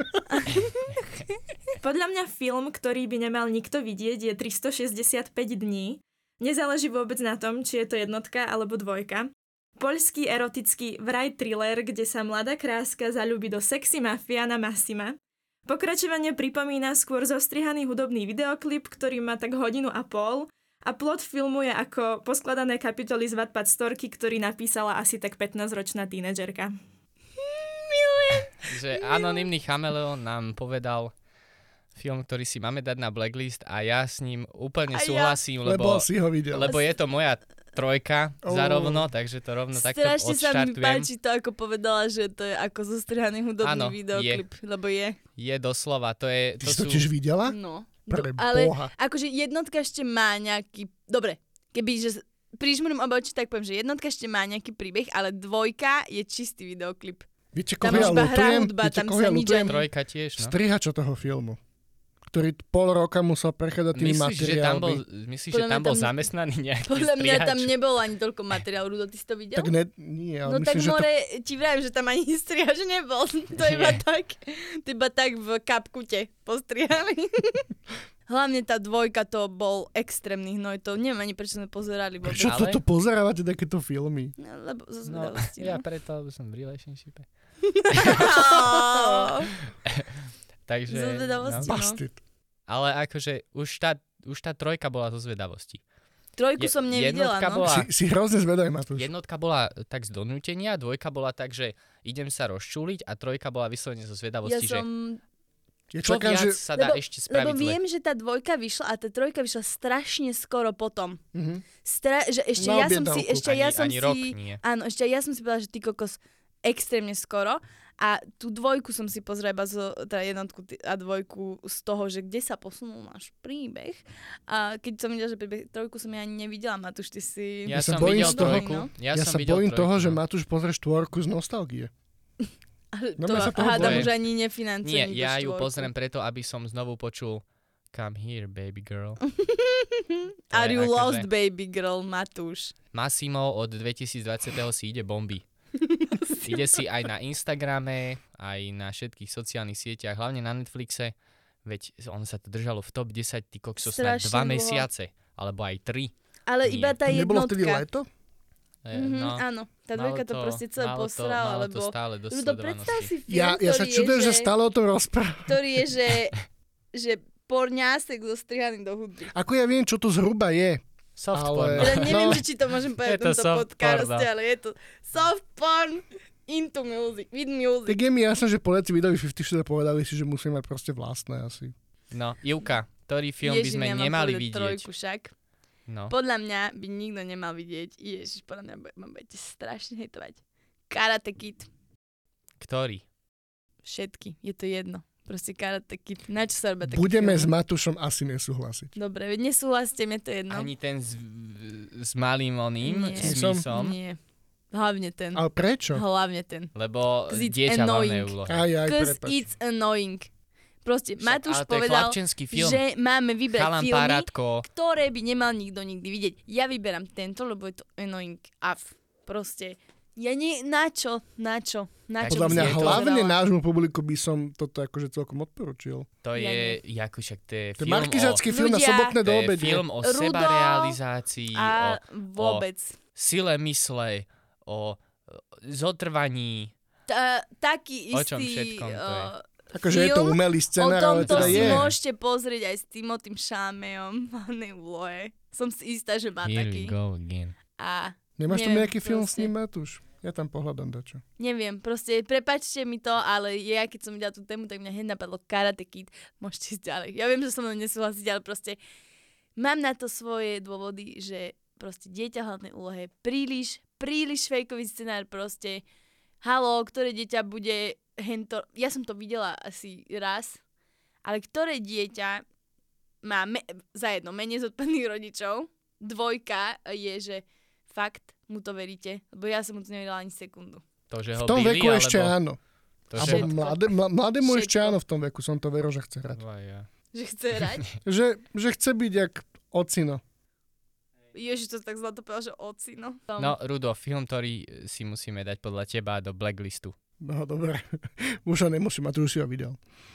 Podľa mňa film, ktorý by nemal nikto vidieť, je 365 dní. Nezáleží vôbec na tom, či je to jednotka alebo dvojka. Poľský erotický vraj thriller, kde sa mladá kráska zaľúbi do sexy mafiána Massima. Pokračovanie pripomína skôr zostrihaný hudobný videoklip, ktorý má tak 1.5 hodiny a plot filmu je ako poskladané kapitoly z Wattpad storky, ktorý napísala asi tak 15-ročná tínedžerka. Že anonymný chameleón nám povedal film, ktorý si máme dať na blacklist a ja s ním úplne A ja. súhlasím, Lebo si ho videl. lebo je to moja trojka zarovno, takže to rovno takto Strašne sa mi odštartujem. páči to, ako povedala, že to je ako zostrihaný hudobný Áno, videoklip, lebo je. Je doslova, to je... Ty si to tiež videla? No. Pre Ale Boha. akože jednotka ešte má nejaký... Dobre, keby, že prižmurím oba oči, tak poviem, že jednotka ešte má nejaký príbeh, ale dvojka je čistý videoklip. Viete, Tam koho ja iba hrá lutujem? hudba, Viete, tam koho sa ja nič lutujem? ani- Trojka tiež, no. Strihača toho filmu, ktorý pol roka musel prechádzať tými materiálmi. Myslíš, že Podľa tam mňa bol tam- zamestnaný nejaký Podľa mňa strihač? tam nebolo ani toľko materiálu. Rudo, ty si to videl? Tak nie, ale No myslím, tak že more, ti vravím, že tam ani strihač nebol. To iba tak v kapkute postrihali. Hlavne tá dvojka, to bol extrémny hnoj. To neviem ani prečo sme pozerali. Vôbec. Prečo Ale- toto pozerávate takéto filmy? No, lebo zo No, zvedavosti. ja preto som v relationshipe. No. Takže... Zo zvedavosti. no. No. Bastard. Ale akože už tá trojka bola zo zvedavosti. Trojku som nevidela, no. Si hrozne zvedaj, Matúš. Jednotka bola tak z donútenia, dvojka bola tak, že idem sa rozčúliť a trojka bola vyslovene zo zvedavosti, že čo viac sa dá ešte spraviť lebo viem, že tá dvojka vyšla a tá trojka vyšla strašne skoro potom. Že ešte ja som si... Áno, ešte ja som si povedala, že ty kokos extrémne skoro. A tú dvojku som si pozrela teda jednotku a dvojku z toho, že kde sa posunul náš príbeh. A keď som videla, že príbeh trojku som ja ani nevidela, Matúš, ty si... Ja som videl trojku. Ja sa bojím toho, že Matúš pozrie štvorku z nostalgie. To hádam už ani nefinancujem. Nie, ja ju pozriem preto, aby som znovu počul Come here, baby girl. Are you lost, baby girl, Matúš? Massimo od 2020. si ide bomby. Ide si aj na Instagrame, aj na všetkých sociálnych sieťach, hlavne na Netflixe, veď on sa to držalo v top 10 ty kokso snad 2 mesiace, alebo aj 3. Ale nie. Iba tá jednotka. Nebolo vtedy leto? Áno, tá dvojka to proste celé posrala, lebo... to stále do predstav si film, ja sa čudujem, že stále o tom rozprávam. Ktorý je, že porňásek zostrihaný do hudby. Ako ja viem, čo to zhruba je. Soft porn. Ja neviem, či to môžem povedať v tomto podcaste, ale je to soft porn into music, with music. Tak je mi jasné, že Poliaci vydali 50 Shades a povedali si, že musíme mať proste vlastné asi. No, Ivka, ktorý film by sme nemali vidieť? Trojku však. No. Podľa mňa by nikto nemal vidieť. Ježiš, podľa mňa ma budete strašne hejtovať. Karate Kid. Ktorý? Všetky, je to jedno. Proste Karate Kid. Na čo sa robia taký Budeme film? S Matúšom asi nesúhlasiť. Dobre, veď nesúhlasíte, mne to jedno. Ani ten s malým oným Smithom? Nie. Hlavne ten. Ale prečo? Hlavne ten. Lebo dieťa hlavné úlohy. Cause it's annoying. Proste Matúš povedal, že máme vybrať filmy, ktoré by nemal nikto nikdy vidieť. Ja vyberám tento, lebo je to annoying. A proste... Ja nie, na čo? Podľa mňa hlavne nášmu publiku by som toto akože celkom odporučil. To je, ako však to je film markizácky film na sobotné do obede. To je film o sebarealizácii, vôbec. O sile mysle, o zotrvaní. Taký istý... O čom všetkom to je? Akože je to umelý scenár, ale teda je. O tomto si môžete pozrieť aj s Timothym Chalametom v hlavnej úlohe. Som si istá, že má taký. Here we go again. Nemáš tam nejaký film s ním, Matúš? Ja tam pohľadám dačo. Neviem, proste prepáčte mi to, ale ja keď som videla tú tému, tak mňa hneď napadlo Karate Kid. Môžete ísť ďalej. Ja viem, že som mnou nesúhlasiť, ale proste mám na to svoje dôvody, že proste dieťa v hlavnej úlohe príliš fejkový scenár proste. Haló, ktoré dieťa bude hento... Ja som to videla asi raz, ale ktoré dieťa má za jedno menej zodpovedných rodičov. Dvojka je, že fakt mu to veríte, lebo ja som mu to nevedela ani sekundu. To, že ho v tom byli, veku alebo... ešte áno. Mladému ešte áno v tom veku, som to veril, že chce hrať. Že chce hrať? že chce byť jak ocino. Ježiš, to tak zlato povedal, že ocino. No, Rudo, film, ktorý si musíme dať podľa teba do blacklistu. No, dobre. Už ho nemusím, a tu už si ho videl.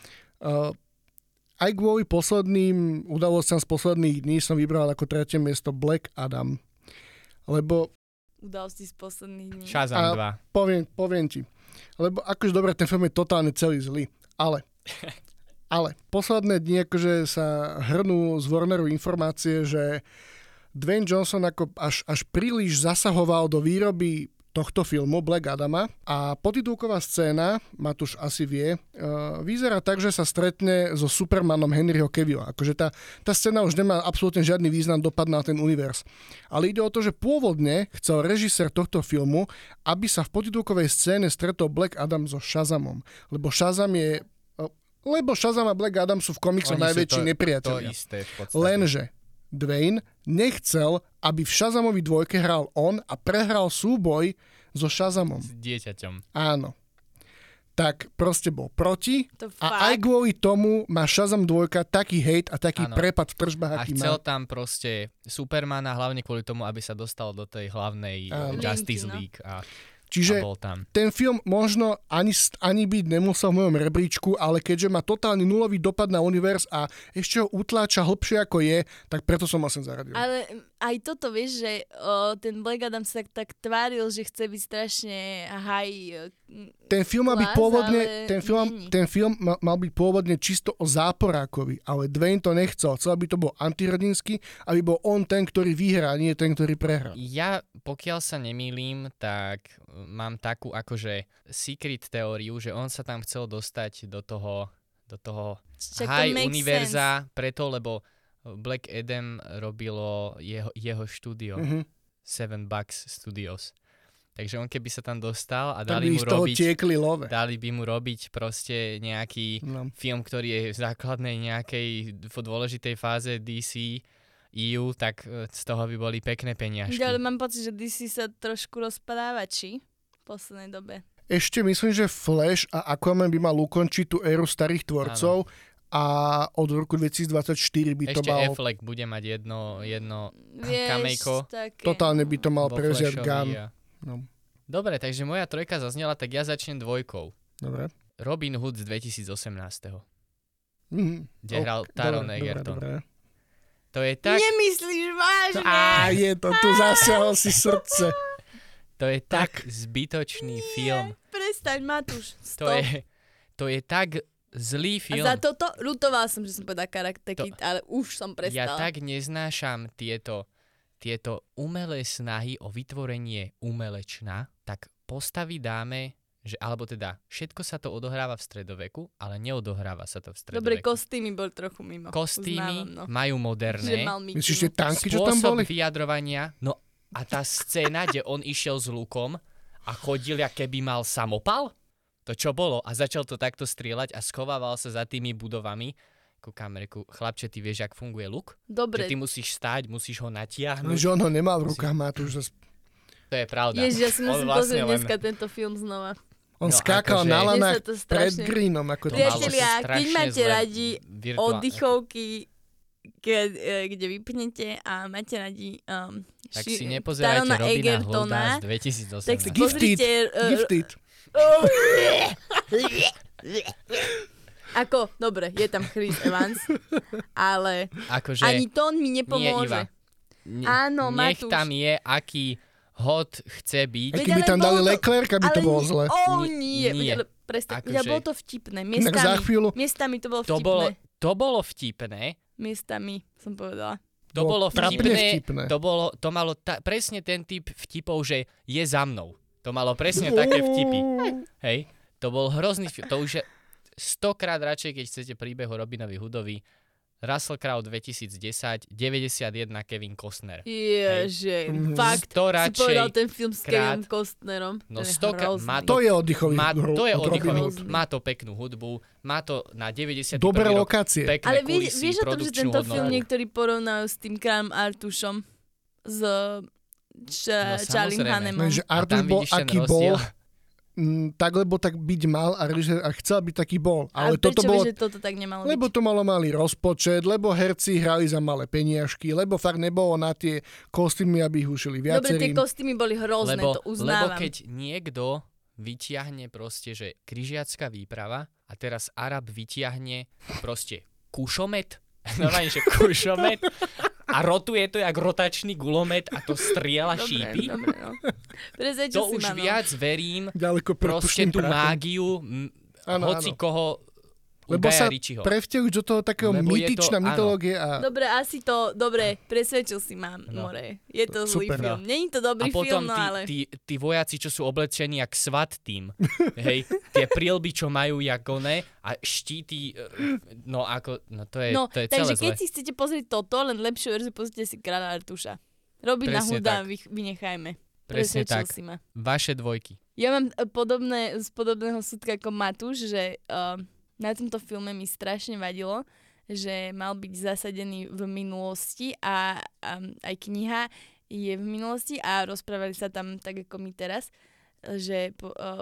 Aj kvôli posledným udalostiam z posledných dní som vybral ako tretie miesto Black Adam. Lebo... Udalosti z posledných dní. Shazam 2. Poviem ti. Lebo akože dobre, ten film je totálne celý zlý. Ale posledné dni akože sa hrnú z Warneru informácie, že Dwayne Johnson ako až príliš zasahoval do výroby tohto filmu Black Adama a potitulková scéna, Matúš asi vie, vyzerá tak, že sa stretne so Supermanom Henryho Cavilla. Akože tá scéna už nemá absolútne žiadny význam dopad na ten univerz. Ale ide o to, že pôvodne chcel režisér tohto filmu, aby sa v potitulkovej scéne stretol Black Adam so Shazamom. Lebo Shazam a Black Adam sú v komiksoch najväčší nepriatelia. Lenže Dwayne nechcel, aby v Shazamovi dvojke hral on a prehral súboj so Shazamom. S dieťaťom. Áno. Tak proste bol proti a aj kvôli tomu má Shazam 2 taký hejt a taký prepad v tržbách, aký má. A chcel tam proste Supermana hlavne kvôli tomu, aby sa dostal do tej hlavnej Justice League a čiže ten film možno ani byť nemusel v mojom rebríčku, ale keďže má totálny nulový dopad na univerz a ešte ho utláča hlbšie ako je, tak preto som ho sem zaradil. Ale aj toto, vieš, že ten Black Adam sa tak tváril, že chce byť strašne high ten film mal byť pôvodne, ten film mal byť pôvodne čisto o záporákovi, ale Dwayne to nechcel. Chcel, aby to bol antihrdinský, aby bol on ten, ktorý vyhrá, nie ten, ktorý prehrá. Ja, pokiaľ sa nemýlim, tak mám takú akože secret teóriu, že on sa tam chcel dostať do toho high univerza, preto, lebo Black Adam robilo jeho štúdio, Seven Bucks Studios. Takže on keby sa tam dostal a dali by mu robiť proste nejaký film, ktorý je v základnej nejakej dôležitej fáze DC EU, tak z toho by boli pekné peniažky. Ale mám pocit, že DC sa trošku rozpadáva, či? V poslednej dobe. Ešte myslím, že Flash a Aquaman by mal ukončiť tú éru starých tvorcov. Áno. A od roku 2024 by to mal... Ešte Affleck bude mať jedno kamejko. Totálne by to mal prevziať Gunn. No. Dobre, takže moja trojka zaznela, tak ja začnem dvojkou. Dobre. Robin Hood z 2018. Kde hral Taron Egerton. Dobre. To je tak... Nemyslíš vážne? Je to, tu zasiahol si srdce. To je tak zbytočný film. Prestaň, Matúš. Stop. To je tak... zlý film. A za toto ľutoval som, že som povedal charakterky, ale už som prestal. Ja tak neznášam tieto umelé snahy o vytvorenie umelečna, tak postavy dáme, že, alebo teda všetko sa to odohráva v stredoveku, ale neodohráva sa to v stredoveku. Dobre, kostýmy boli trochu mimo. Kostýmy majú moderné. Myslíš, že tanky, čo tam boli? Spôsob vyjadrovania. No a tá scéna, kde on išiel s lukom a chodil, jak keby mal samopal, to čo bolo a začal to takto strieľať a schovával sa za tými budovami. Kúkam, reku, chlapče, ty vieš, jak funguje luk? Dobre. Že ty musíš stáť, musíš ho natiahnuť. No, že on ho nemal v rukách, má tu už... To je pravda. Ježiš, ja si musím pozrieť dneska tento film znova. On skákal na lanách pred Greenom. Priatelia, keď máte radi oddychovky, kde vypnete a máte radi tak si nepozerajte Robina Hooda z 2018. Tak si pozrite... Gifted. Ako, dobre, je tam Chris Evans, ale akože, ani to on mi nepomôže. Áno, nech Matúš. tam je, aký hod chce byť. Aj keby tam dali Leclerca, by to bolo zle. Nie. Akože, bolo to vtipné. Miestami to bolo vtipné. To bolo vtipné. Miestami, som povedala. To bolo vtipné. To malo presne ten typ vtipov, že je za mnou. To malo presne také vtipy. Hej, to bol hrozný vtip. To už je 100-krát radšej, keď chcete príbeh o Robinovi Hoodovi. Russell Crowe 2010, 91 Kevin Costner. Ježe, fakt, si povedal ten film s Kevin Costnerom. No to je oddychový. To je oddychový. Má to peknú hudbu, má to na 90. Dobré lokácie. Ale vieš o tom, že tento film niektorí porovnajú s tým Kráľom Artušom z Charlie Hunnamom. Že Artuš bol, aký bol, tak lebo tak byť mal a chcel byť taký bol. Ale toto bolo, že toto tak nemalo byť? Lebo to malo malý rozpočet, lebo herci hrali za malé peniažky, lebo fakt nebolo na tie kostýmy, aby ich ušili viacerým. Dobre, tie kostýmy boli hrozné, to uznávam. Lebo keď niekto vyťahne proste, že križiacka výprava a teraz Arab vyťahne proste kušomet, normálne, že kušomet a rotuje to jak rotačný gulomet a to strieľa šípy. Dobre, no. To už viac verím, proste tú mágiu hoci koho lebo sa prevťahujú do toho takého mytičná mytológia. Dobre, presvedčil si ma, more. Je to zlý film. Není to dobrý film, no ale... tí vojaci, čo sú oblečení jak SWAT team, hej, tie prílby, čo majú jak one a štíty, to je celé takže zle. keď si chcete pozrieť toto, len lepšiu verziu, pozrite si Kráľa Artuša. Robina Hooda vynechajme. Presne tak. Si ma. Vaše dvojky. Ja mám z podobného súdka ako Matúš, že... Na tomto filme mi strašne vadilo, že mal byť zasadený v minulosti a aj kniha je v minulosti a rozprávali sa tam tak ako my teraz, že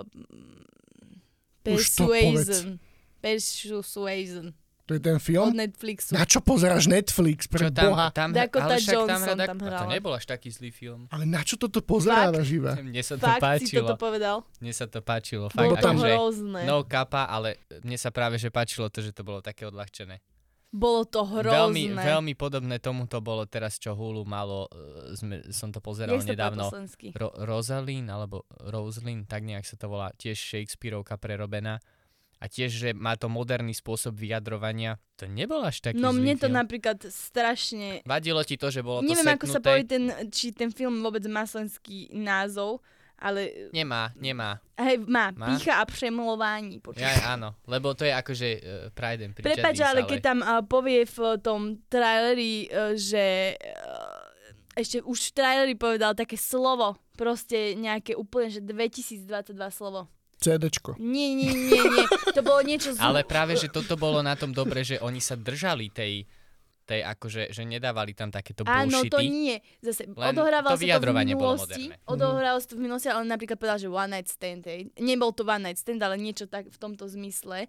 Persuasion. To je ten film? Od Netflixu. Na čo pozeráš Netflix? Pre Boha. Dakota Johnson tam hrala. A to nebol až taký zlý film. Ale na čo toto pozerávaš iba? Mne sa to páčilo. Fakt si toto povedal? Mne sa to páčilo. Bolo to hrozné. No kapa, ale mne sa práve že páčilo to, že to bolo také odľahčené. Bolo to hrozné. Veľmi podobné tomuto bolo teraz, čo Hulu malo, som to pozeral nedávno. Rosalind, alebo Rosalind, tak nejak sa to volá, tiež Shakespeareovka prerobená. A tiež, že má to moderný spôsob vyjadrovania. To nebol až taký No zlý mne to film. napríklad strašne... Vadilo ti to, že bolo to Neviem, seknuté? ako sa povie či ten film vôbec má slovenský názov, ale... Nemá. Hej, má. Pýcha a přemlování. Ja, áno, lebo to je akože Pride and Prejudice, Prepáč, ale keď tam povie v tom traileri, že ešte už v traileri povedal také slovo, proste nejaké úplne, že 2022 slovo. CDčko. Nie. To bolo niečo Ale práve, že toto bolo na tom dobre, že oni sa držali tej akože, že nedávali tam takéto bullshity. Áno, to nie. Zase odohrávalo sa to v minulosti. Odohrávalo sa to v minulosti, ale napríklad povedal, že one night stand. Nebol to one night stand, ale niečo tak v tomto zmysle.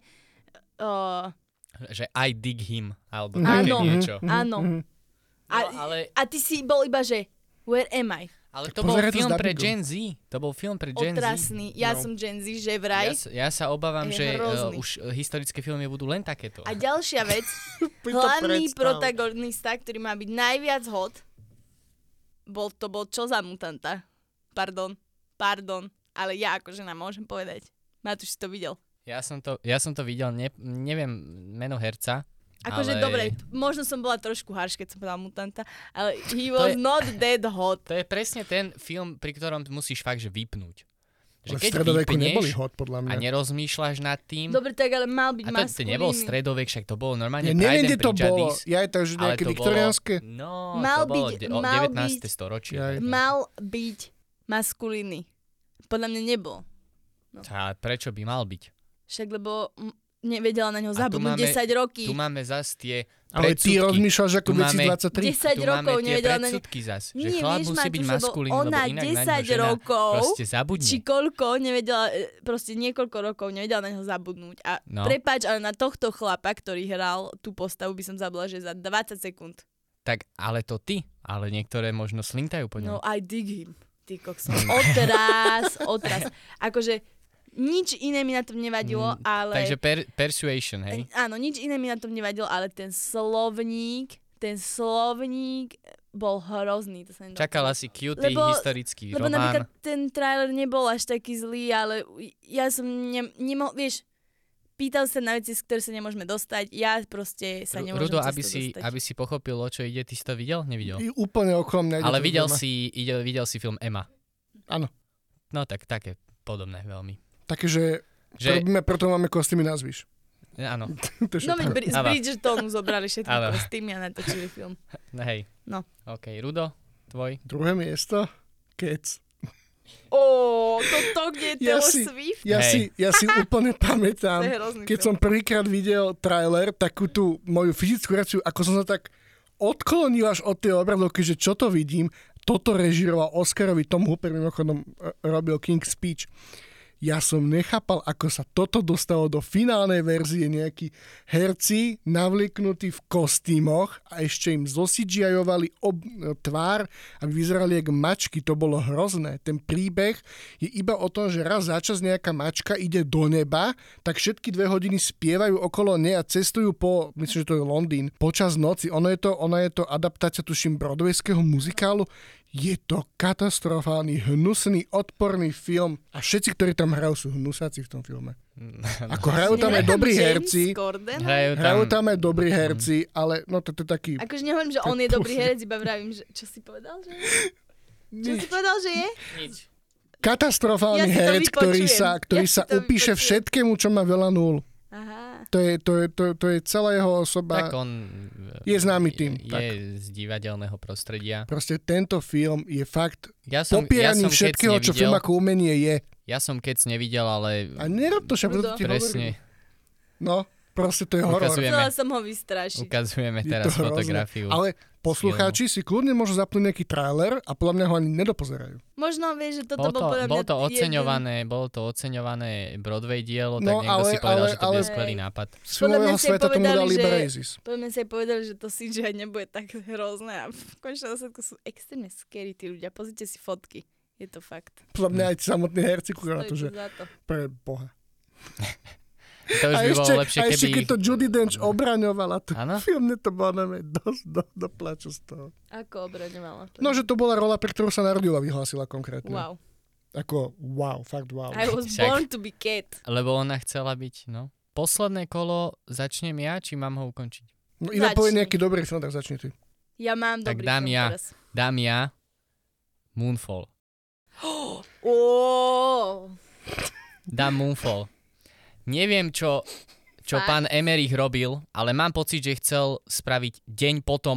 Že I dig him, alebo také niečo. Áno. A ty si bol iba, že where am I? Ale to bol film pre Gen Z. To bol film pre Gen Z. Otrasný. Ja som Gen Z, že vraj. Ja sa obávam, že už historické filmy budú len takéto. A ďalšia vec, hlavný protagonista, ktorý má byť najviac hot, bol čo za mutanta? Pardon, ale ja ako žena môžem povedať. Matúš si to videl? Ja som to videl, neviem meno herca. Akože ale... dobre, možno som bola trošku harsh, keď som povedala mutanta, ale he was not that hot. To je presne ten film, pri ktorom musíš fakt, že vypnúť. Že ale v stredoveku neboli hot, podľa mňa. A nerozmýšľaš nad tým. Dobre, tak ale mal byť maskulíny. A to nebol stredovek, však to bolo normálne Pride and Prejudice. to bolo. Ja je to už nejaké viktoriánske. No, to bolo 19. storočie. Mal byť maskulíny. Podľa mňa nebol. No. A prečo by mal byť? Však lebo nevedela na ňo zabudnúť 10 roky. Tu máme zas tie predsudky. Ale ty rozmýšľaš ako 2023. 10 rokov nevedela na ňo. Zas, že chlap musí byť maskulín, lebo inak na ňo žena rokov, proste zabudne. Či koľko nevedela, proste niekoľko rokov nevedela na ňo zabudnúť. A prepáč, ale na tohto chlapa, ktorý hral tú postavu, by som zabudla, že za 20 sekúnd. Tak, ale to ty. Ale niektoré možno slintajú po ňom. No, I dig him. Ty koksom. Otras. Akože nič iné mi na tom nevadilo, ale... Takže persuasion, hej? Áno, nič iné mi na tom nevadilo, ale ten slovník bol hrozný. To sa čakala si cutie historický lebo román. Lebo napríklad ten trailer nebol až taký zlý, ale ja som nemohol, vieš, pýtal sa na veci, z ktoré sa nemôžeme dostať. Ja proste sa nemôžem Rudo, dostať. aby si pochopil, o čo ide, ty si to videl? Nevidel? Úplne okolo mňa. Ale videl si film Emma. Áno. No tak, také podobné veľmi. Takže preto máme kostýmy, nazvíš. Áno. No my z Bridgertonu zobrali všetky kostýmy a natočili film. No hej. No. OK, Rudo, tvoj. Druhé miesto, Cats. To kde je Taylor Swift? Ja si úplne pamätám, keď som prvýkrát videl trailer, takú tú moju fyzickú reakciu, ako som sa tak odklonil až od tej obrazovky, že čo to vidím, toto režíroval Oscarovi Tom Hooper, mimochodom robil King's Speech. Ja som nechápal, ako sa toto dostalo do finálnej verzie, nejakí herci navlieknutí v kostýmoch a ešte im zosidžiajovali tvár, aby vyzerali jak mačky. To bolo hrozné. Ten príbeh je iba o tom, že raz za čas nejaká mačka ide do neba, tak všetky 2 hodiny spievajú okolo nej a cestujú myslím, že to je Londýn, počas noci. Ona je to adaptácia, tuším, broadwayského muzikálu. Je to katastrofálny, hnusný, odporný film. A všetci, ktorí tam hrajú, sú hnusáci v tom filme. Ako hrajú tam aj dobrí herci. Hrajú tam aj dobrí herci, ale no to je taký... Akože nehovorím, že on je dobrý herec, iba vravím, že... Čo si povedal, že je? Čo si povedal, že je? Nič. Katastrofálny herec, ktorý sa upíše všetkému, čo má veľa nul. Aha. To je celá jeho osoba. Tak on je známy tým. Je z divadelného prostredia. Proste tento film je fakt popieraním všetkého, čo film ako umenie je. Ja som Cats nevidel, ale... A nerob to, však ti presne. No, proste to je horor. Chcela som ho vystrašiť. Ukazujeme teraz fotografiu. Ale poslucháči si kľudne môžu zapnúť nejaký trailer a podľa mňa ho ani nedopozerajú. Možno vieš, že toto bol podľa mňa... Bolo to oceňované Broadway dielo, tak niekto si povedal, že to bude skvelý nápad. Z filmového sveta tomu dali Brazis. Podľa mňa si povedali, že to CGI nebude tak hrozné a v končnom dôsledku sú extrémne scary tí ľudia. Pozrite si fotky. Je to fakt. Podľa mňa aj samotní herci kúkajú na to, že pre Boha. To už by bolo lepšie, a ešte keď keby... to Judi Dench obraňovala, to Áno? film mne to bolo dosť do plaču z toho. Ako obraňovala? No, že to bola rola, pre ktorú sa narodila, vyhlásila konkrétne. Wow. Ako fakt wow. I was born to be cat. Lebo ona chcela byť, no. Posledné kolo začnem ja, či mám ho ukončiť? No iba povie nejaký dobrý film, tak začni ty. Ja mám Tak dobrý dám film ja. teraz. Dám ja Moonfall. Dám Moonfall. Neviem, čo pán Emmerich robil, ale mám pocit, že chcel spraviť deň potom.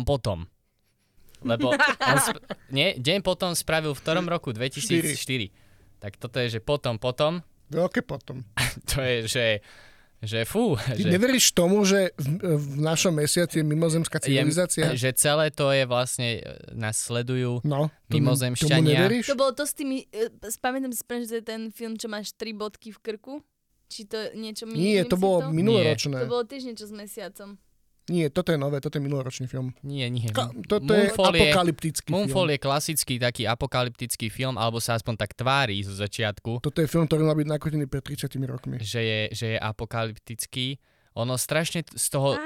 Lebo on deň potom spravil v ktorom roku? 2004. Tak toto je, že potom. Veľké potom. To je, že fú. Ty neveríš tomu, že v našom mesiaci je mimozemská civilizácia? Že celé to je vlastne, nás sledujú mimozemšťania. Tomu neveríš? To bolo to s tými, pamätám si, že to je ten film, čo máš 3 bodky v krku? Či to niečo... Nie, to bolo minuloročné. To bolo tiež niečo s mesiacom. Nie, toto je nové, toto je minuloročný film. Nie. Toto je apokalyptický film. Moonfall je klasický taký apokalyptický film, alebo sa aspoň tak tvári zo začiatku. Toto je film, ktorý mal byť nakrutený pred 30 rokmi. Že je apokalyptický. Ono strašne z toho,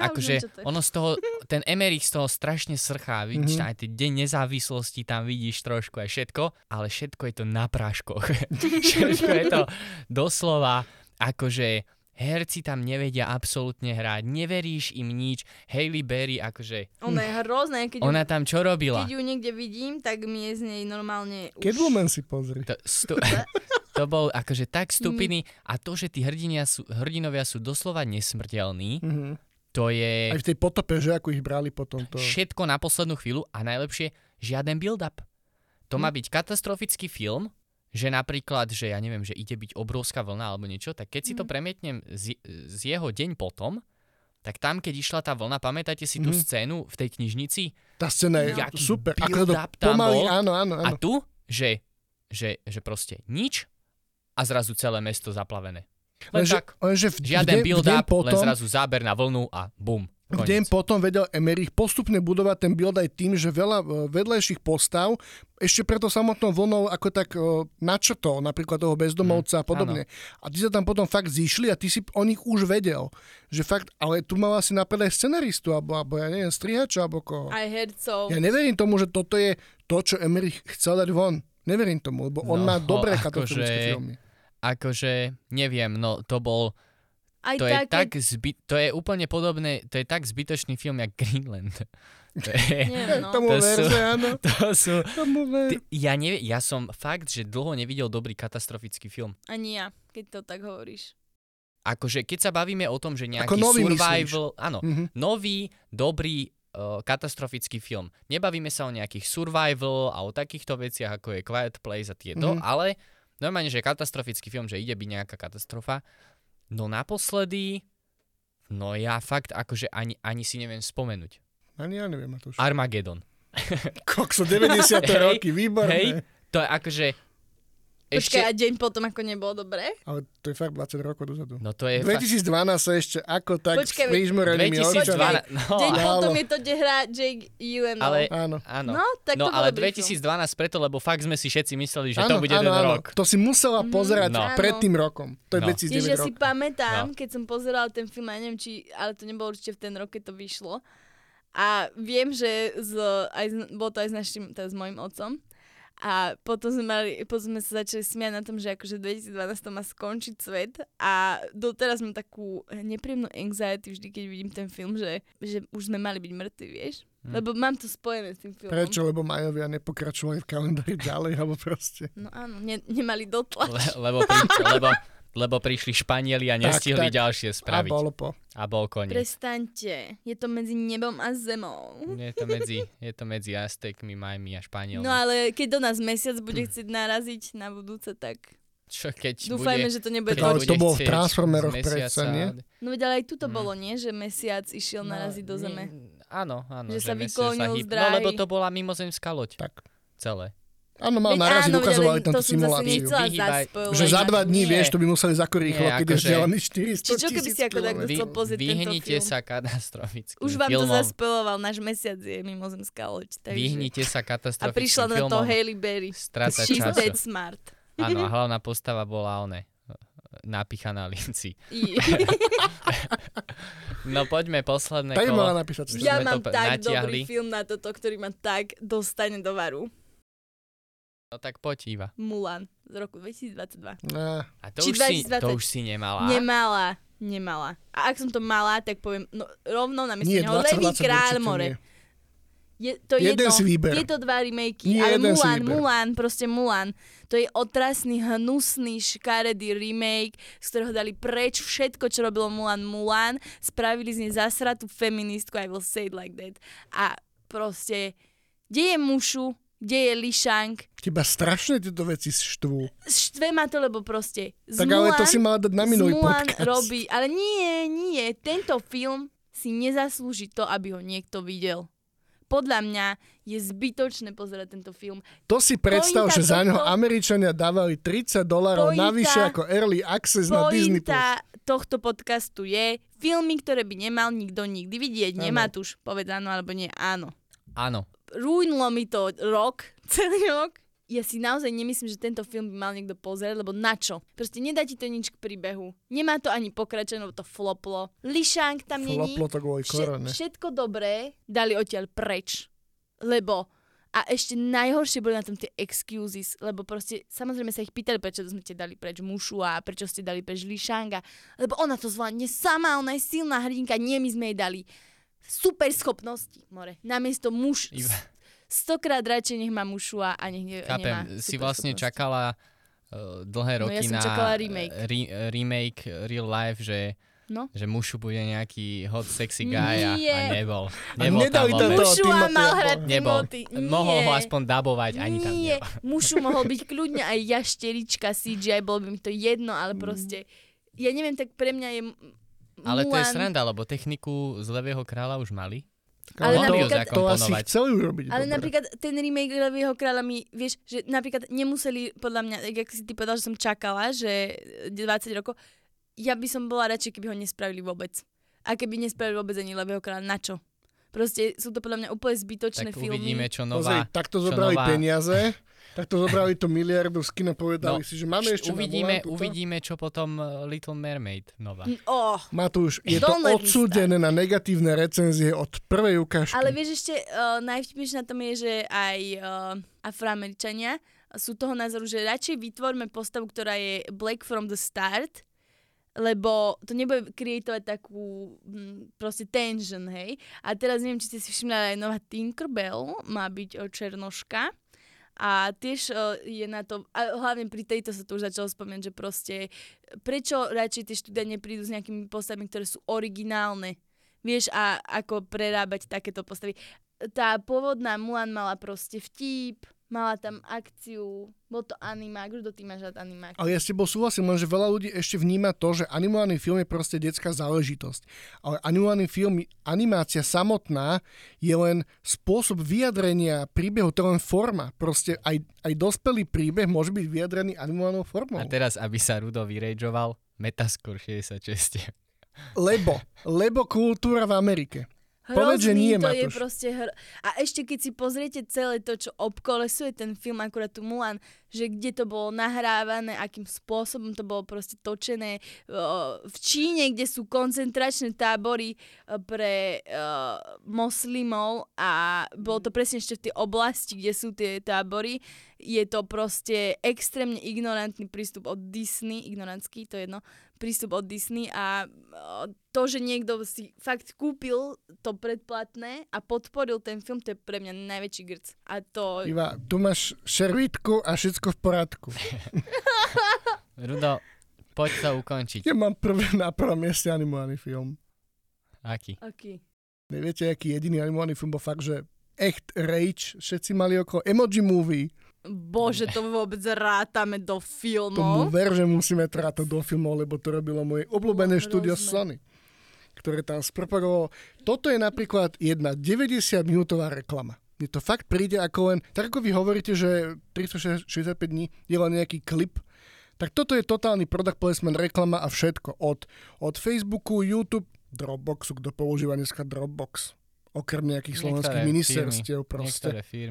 ten Emmerich z toho strašne srchá. Vidíš, aj ten deň nezávislosti tam vidíš trošku aj všetko, ale všetko je to na práškoch. Všetko je to doslova akože... Herci tam nevedia absolútne hrať, neveríš im nič. Hailey Berry, akože... Ona je hrozná, ona tam čo robila? Keď ju niekde vidím, tak mi je z nej normálne už... Catwoman si pozri. To bol akože tak stupidný. A to, že tí hrdinovia sú doslova nesmrteľní, to je... Aj v tej potope, že ako ich brali potom to... Všetko na poslednú chvíľu a najlepšie, žiaden build-up. To má byť katastrofický film, že napríklad, že ja neviem, že ide byť obrovská vlna alebo niečo, tak keď si to premietnem z jeho deň potom, tak tam, keď išla tá vlna, pamätáte si tú scénu v tej knižnici? Tá scéna je super. Build-up tam pomaly, bol. Áno. A tu, že proste nič a zrazu celé mesto zaplavené. Len tak. Žiaden build-up, len zrazu záber na vlnu a bum. Deň potom vedel Emmerich postupne budovať ten build aj tým, že veľa vedlejších postav ešte preto samotnou vlnou ako tak načrtol, napríklad toho bezdomovca a podobne. A ty sa tam potom fakt zišli a ty si o nich už vedel. Že fakt, ale tu mal asi napríklad aj scenaristu, alebo ja neviem, strihača, alebo koho. Aj hercov. Ja neverím tomu, že toto je to, čo Emmerich chcel dať von. Neverím tomu, lebo on má dobré katastrofické filmy. Akože, neviem, no to bol... To je úplne podobné, to je tak zbytočný film, jak Greenland. Ja som fakt, že dlho nevidel dobrý katastrofický film. Ani ja, keď to tak hovoríš. Akože, keď sa bavíme o tom, že nejaký survival... Áno, nový, dobrý katastrofický film. Nebavíme sa o nejakých survival a o takýchto veciach, ako je Quiet Place a tieto, ale normálne, že katastrofický film, že ide byť nejaká katastrofa. No naposledy, no ja fakt akože ani si neviem spomenúť. Ani ja neviem. Armageddon. Kokso, 90. roky, výborné. Hej, to je akože... Počkaj, a deň potom ako nebolo dobré? Ale to je fakt 20 rokov dozadu. No to je 2012 sa ešte ako tak s prížmorenými očami. Deň potom je to, kde hrá Jake Gyllenhaal. Áno. No, tak to ale 2012 preto, lebo fakt sme si všetci mysleli, že to bude ten rok. To si musela pozerať pred tým rokom. To je 2009 rok. Ja si pamätám, keď som pozerala ten film, ja neviem, ale to nebolo určite v ten rok, keď to vyšlo. A viem, že bolo to aj s mojím otcom. A potom sme sa začali smiať na tom, že akože 2012 to má skončiť svet a doteraz mám takú nepríjemnú anxiety vždy, keď vidím ten film, že už sme mali byť mŕtvi, vieš? Lebo mám to spojené s tým filmom. Prečo? Lebo Majovia nepokračovali v kalendári ďalej, alebo proste? No áno, nemali dotlač. Lebo prišli Španieli a nestihli ďalšie spraviť. A bol koniec. Prestaňte. Je to medzi nebom a zemou. Je to medzi Aztekmi, Majmi a Španielmi. No ale keď do nás mesiac bude chcieť naraziť na budúce, tak... Čo keď dúfajme, že to nebude to. To bolo v Transformeroch predsa, nie? No veď ale aj tu to bolo, nie? Že mesiac išiel naraziť do zeme. Áno. Že sa vyklonil z dráhy. No lebo to bola mimozemská loď. Tak. Celé. Áno, mal naraziť, ukazovali tam tú simuláciu. Že za 2 dní, vieš, to by museli za rýchlo, keď je vzdialený 400 000 Či čo keby si ako takto chcel pozrieť tento film? Vyhnite sa katastrofickým filmom. Už vám to zaspeloval, náš mesiac je mimozemská loď. Vyhnite sa katastrofickým filmom. A prišla na to Hailey Berry. Stráca She's času. dead smart. Áno, a hlavná postava bola napíchaná Lindsay. No poďme posledné Tak kolo. mala napísať. Ja mám to tak natiahli. dobrý film na toto, ktorý ma tak dostane do varu. No tak poď, Iva. Mulan z roku 2022. A to Či už si nemala. Nemala. A ak som to mala, tak poviem, no rovno na Nie, miesto neho. Levý kráľ, more. Je to Jeden jedno, si vyber. je to 2 remakey, Nie, ale jeden si vyber. Mulan, to je otrasný, hnusný, škaredý remake, z ktorého dali preč všetko, čo robilo Mulan, spravili z nej zasratú feministku, I will say it like that. A proste, kde je Mushu, kde je Li Shang? Teba strašne tieto veci štvú. Štve ma to, lebo proste Tak ale to si mala dať na minulý podcast. robí, ale nie, tento film si nezaslúži to, aby ho niekto videl. Podľa mňa je zbytočné pozerať tento film. To si predstav, Pointa že za ňo tohto- Američania dávali $30 navyše ako early access na Disney+. Pointa tohto podcastu je filmy, ktoré by nemal nikto nikdy vidieť. Áno. Nemá tu už povedz áno alebo nie áno. Áno. Ruinilo mi to celý rok. Ja si naozaj nemyslím, že tento film by mal niekto pozrieť, lebo na čo? Proste nedá ti to nič k príbehu. Nemá to ani pokračovanie, lebo to floplo. Li Shang tam není. Floplo to kvôli korone. Všetko dobré dali odtiaľ preč. Lebo a ešte najhoršie boli na tom tie excuses, lebo proste samozrejme sa ich pýtali, prečo sme ste dali preč Mushu a prečo ste dali preč Li Shanga. Lebo ona to zvládne sama, ona je silná hrdinka, nie my sme jej dali super schopnosti, more. Namiesto muž... 100-krát radšej nech má Mushua a nech Chápem, nemá si vlastne superschopnosti. čakala dlhé roky ja som na čakala remake. Remake Real Life, že Mushu bude nejaký hot sexy guy a nebol. Nebol tam vôbec. Mushua mal hrať Nebol. Timothy. Mohol ho aspoň dabovať, ani tam nebol. Mushu mohol byť kľudne aj jašterička CGI, bolo by mi to jedno, ale proste, ja neviem, tak pre mňa je Ale to je Mulan. sranda, lebo techniku z Levého kráľa už mali. Ale mohli ju napríklad- To asi zakomponovať. chceli urobiť. Ale dobre. napríklad ten remake Levého kráľa mi, vieš, že napríklad nemuseli, podľa mňa, jak si ty povedal, že som čakala, že 20 rokov, ja by som bola radšej, keby ho nespravili vôbec. A keby nespravili vôbec ani Levého kráľa, na čo? Proste sú to podľa mňa úplne zbytočné Tak filmy. uvidíme, čo Pozri, nová... takto čo zobrali nová- peniaze, takto zobrali to miliardu z kina, povedali si, že máme ešte uvidíme, čo potom Little Mermaid nová. Matúš, je to Don't let me odsúdené na negatívne recenzie od prvej ukážky. Ale vieš ešte, najvtipnejšie na tom je, že aj Afroameričania sú toho názoru, že radšej vytvorme postavu, ktorá je black from the start, lebo to nebude kreatovať takú proste tension, hej. A teraz neviem, či ste si všimli, aj nová Tinkerbell má byť černoška. A tiež je na to, a hlavne pri tejto sa to už začalo spomínať, že proste prečo radšej tie štúdia neprídu s nejakými postavami, ktoré sú originálne. Vieš, a ako prerábať takéto postavy. Tá pôvodná Mulan mala proste vtip, mala tam akciu, bol to animák, už do tým máš rád animák. Ale ja s tebou súhlasím, len že veľa ľudí ešte vníma to, že animovaný film je proste detská záležitosť. Ale animovaný film, animácia samotná je len spôsob vyjadrenia príbehu, to je len forma. Proste aj dospelý príbeh môže byť vyjadrený animovanou formou. A teraz, aby sa Rudo vyrageoval, Metascore 66. Lebo kultúra v Amerike. Povedz, že nie, to je Matúš. proste A ešte keď si pozriete celé to, čo obkolesuje ten film, akurát tu Mulan, že kde to bolo nahrávané, akým spôsobom to bolo proste točené v Číne, kde sú koncentračné tábory pre moslimov a bolo to presne ešte v tej oblasti, kde sú tie tábory. Je to proste extrémne ignorantný prístup od Disney, ignorantský, to je jedno, prístup od Disney a to, že niekto si fakt kúpil to predplatné a podporil ten film, to je pre mňa najväčší grc. A to... Iva, tu máš šervítku a všetko v poriadku. Rudo, poď sa ukončiť. Ja mám na prvom mieste animovaný film. Aký? Neviete, aký jediný animovaný film bol fakt, že echt rage, všetci mali okolo Emoji Movie. Bože, to vôbec rátame do filmov. Tomu ver, že musíme trátať do filmov, lebo to robilo moje obľúbené štúdio Sony, ktoré tam spropagovalo. Toto je napríklad jedna 90-minútová reklama. Mne to fakt príde ako len, tak ako vy hovoríte, že 365 dní je len nejaký klip, tak toto je totálny product placement, reklama a všetko. Od Facebooku, YouTube, Dropboxu, kto používa dneska Dropbox. Okrem nejakých slovenských ministerstiev proste. Niektoré firmy.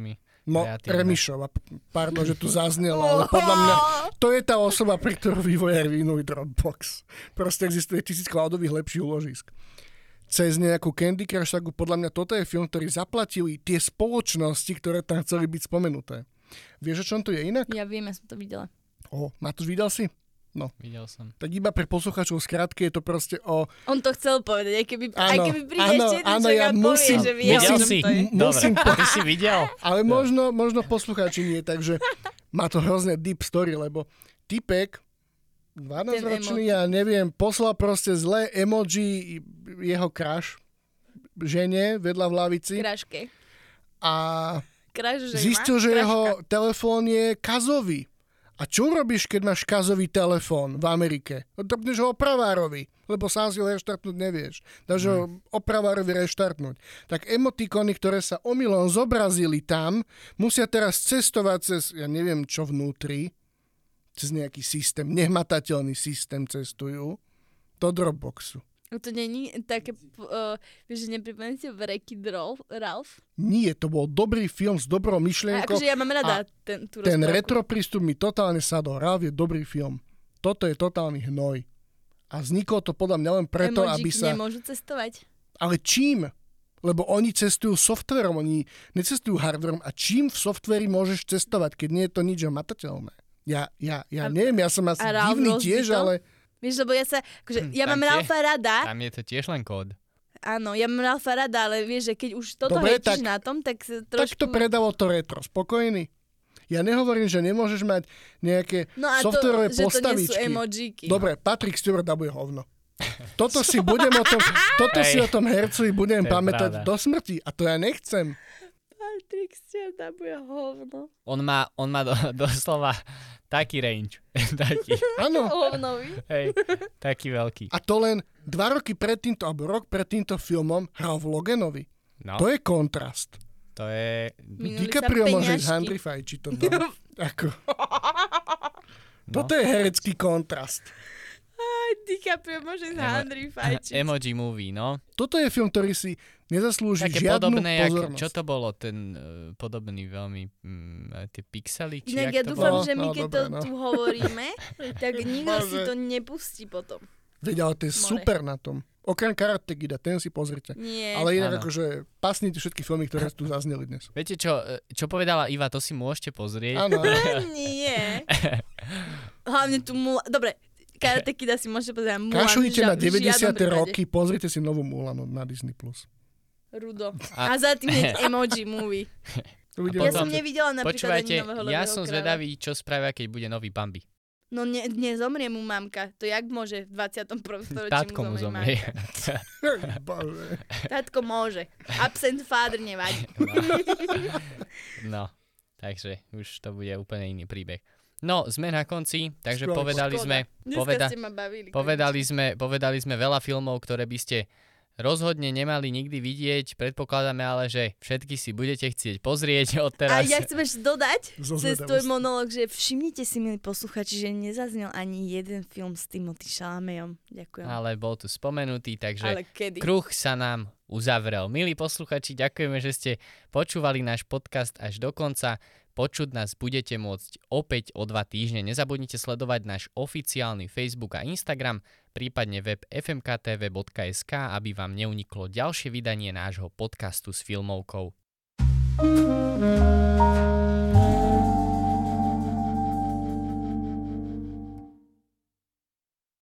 No, kreatívne. Remišova, pardon, že tu zaznelo, ale podľa mňa to je tá osoba, pre ktorú vývojári vyvinuli Dropbox. Proste existuje 1000 cloudových lepších úložisk. Cez nejakú Candy Crush, tak podľa mňa toto je film, ktorý zaplatili tie spoločnosti, ktoré tam chceli byť spomenuté. Vieš, o čom to je inak? Ja viem, ja som to videla. Matúš, videl si? No. Videl som. Tak iba pre poslucháčov skrátke je to proste o... On to chcel povedať, aj keby príde ešte jeden áno, človek ja a povie, musím- že vie, Videl o čom si? to je. Dobre, ty si videl? Ale možno poslucháči nie, takže má to hrozne deep story, lebo typek 12-ročný, ja neviem, poslal proste zlé emoji jeho crush žene vedľa v lavici Kraške. a Crush, že zistil, má? že Kraška. jeho telefón je kazový. A čo robíš, keď máš kazový telefón v Amerike? Dopneš ho opravárovi, lebo sám si ho reštartnúť nevieš. Dáš ho opravárovi reštartnúť. Tak emotikony, ktoré sa omylom zobrazili tam, musia teraz cestovať cez, ja neviem čo vnútri, cez nejaký systém, nehmatateľný systém cestujú do Dropboxu. To není také, vieš, že nepripomínam si Wreck-It Ralph? Nie, to bol dobrý film s dobrou A myšlienkou. akože ja mám rada tú Ten rozprávku. retro prístup mi totálne sadol. Ralph je dobrý film. Toto je totálny hnoj. A vzniklo to podľa mňa len preto, aby Emojiky sa... nemôžu cestovať. Ale čím? Lebo oni cestujú softverom, oni necestujú hardverom. A čím v softveri môžeš cestovať, keď nie je to nič hmatateľné? Ja neviem, ja som asi Ralph divný rozbito? tiež, ale... Vieš, lebo ja sa, akože, ja Tam mám Ralfa rada. Tam je to tiež len kód. Áno, ja mám Ralfa rada, ale vieš, že keď už toto Dobre, hejtíš tak- na tom, tak Tak trošku... to predalo to retro. Spokojný? Ja nehovorím, že nemôžeš mať nejaké No a softverové že to nie sú postavičky. emojiky. Dobre, Patrick Stewart dabuje hovno. Toto si o tom hercovi budem To je pamätať pravda. do smrti. A to ja nechcem. Patrick Stewart dabuje hovno. On má doslova taký range. taký, Áno. Hovnový. hej, taký veľký. A to len 2 roky pred týmto, alebo rok pred týmto filmom hral v Loganovi. No, To je kontrast. to je... Minuli DiCaprio sa môže ísť peňažky. Handry Fajči to dal. Ako. Toto je herecký kontrast. Aj, DiCaprio môže ísť na Andrej fajčiť. Emoji movie, no. Toto je film, ktorý si nezaslúži Také žiadnu podobné, pozornosť. čo to bolo, ten podobný veľmi, tie pixely, či Inak jak ja to dúfam, bolo? že my keď dobre, to tu hovoríme, tak nikto si Bože. to nepustí potom. Veď, ale to je More. super na tom. Okrem Karate Kida, ten si pozrite. Nie. Ale inak Áno. akože pasnite všetky filmy, ktoré tu zazneli dnes. Viete čo povedala Iva, to si môžete pozrieť. Áno. Nie. Hlavne tu Dobre, Karate Kida si môžete pozrieť. Mulan Kašujte na v žiadnom 90. prípade. roky, pozrite si novú Mulanu na Disney+. Rudo. A- A za tým je emoji movie. Uvidíme. Ja potom- som nevidela napríklad Počúvajte, ani nového ja Levého som kráľa. zvedavý, čo spravia, keď bude nový Bambi. No nezomrie mu mamka. To jak môže v 21. storočí Tátko mu zomrie. Bože. Tátko môže. Absent father nevadí. No, takže už to bude úplne iný príbeh. No, sme na konci, takže Skoro. povedali Škoda. sme, Dneska ste ma bavili. povedali sme veľa filmov, ktoré by ste rozhodne nemali nikdy vidieť. Predpokladáme ale, že všetky si budete chcieť pozrieť A odteraz. ja chcem ešte dodať Zo cez zvedavosti. tvoj monológ, že všimnite si, milí posluchači, že nezaznel ani jeden film s Timothy Chalamejom. Ďakujem. Ale bol tu spomenutý, takže Ale kedy? kruh sa nám uzavrel. Milí posluchači, ďakujeme, že ste počúvali náš podcast až do konca. Počuť nás budete môcť opäť o 2 týždne. Nezabudnite sledovať náš oficiálny Facebook a Instagram, prípadne web fmktv.sk, aby vám neuniklo ďalšie vydanie nášho podcastu s filmovkou.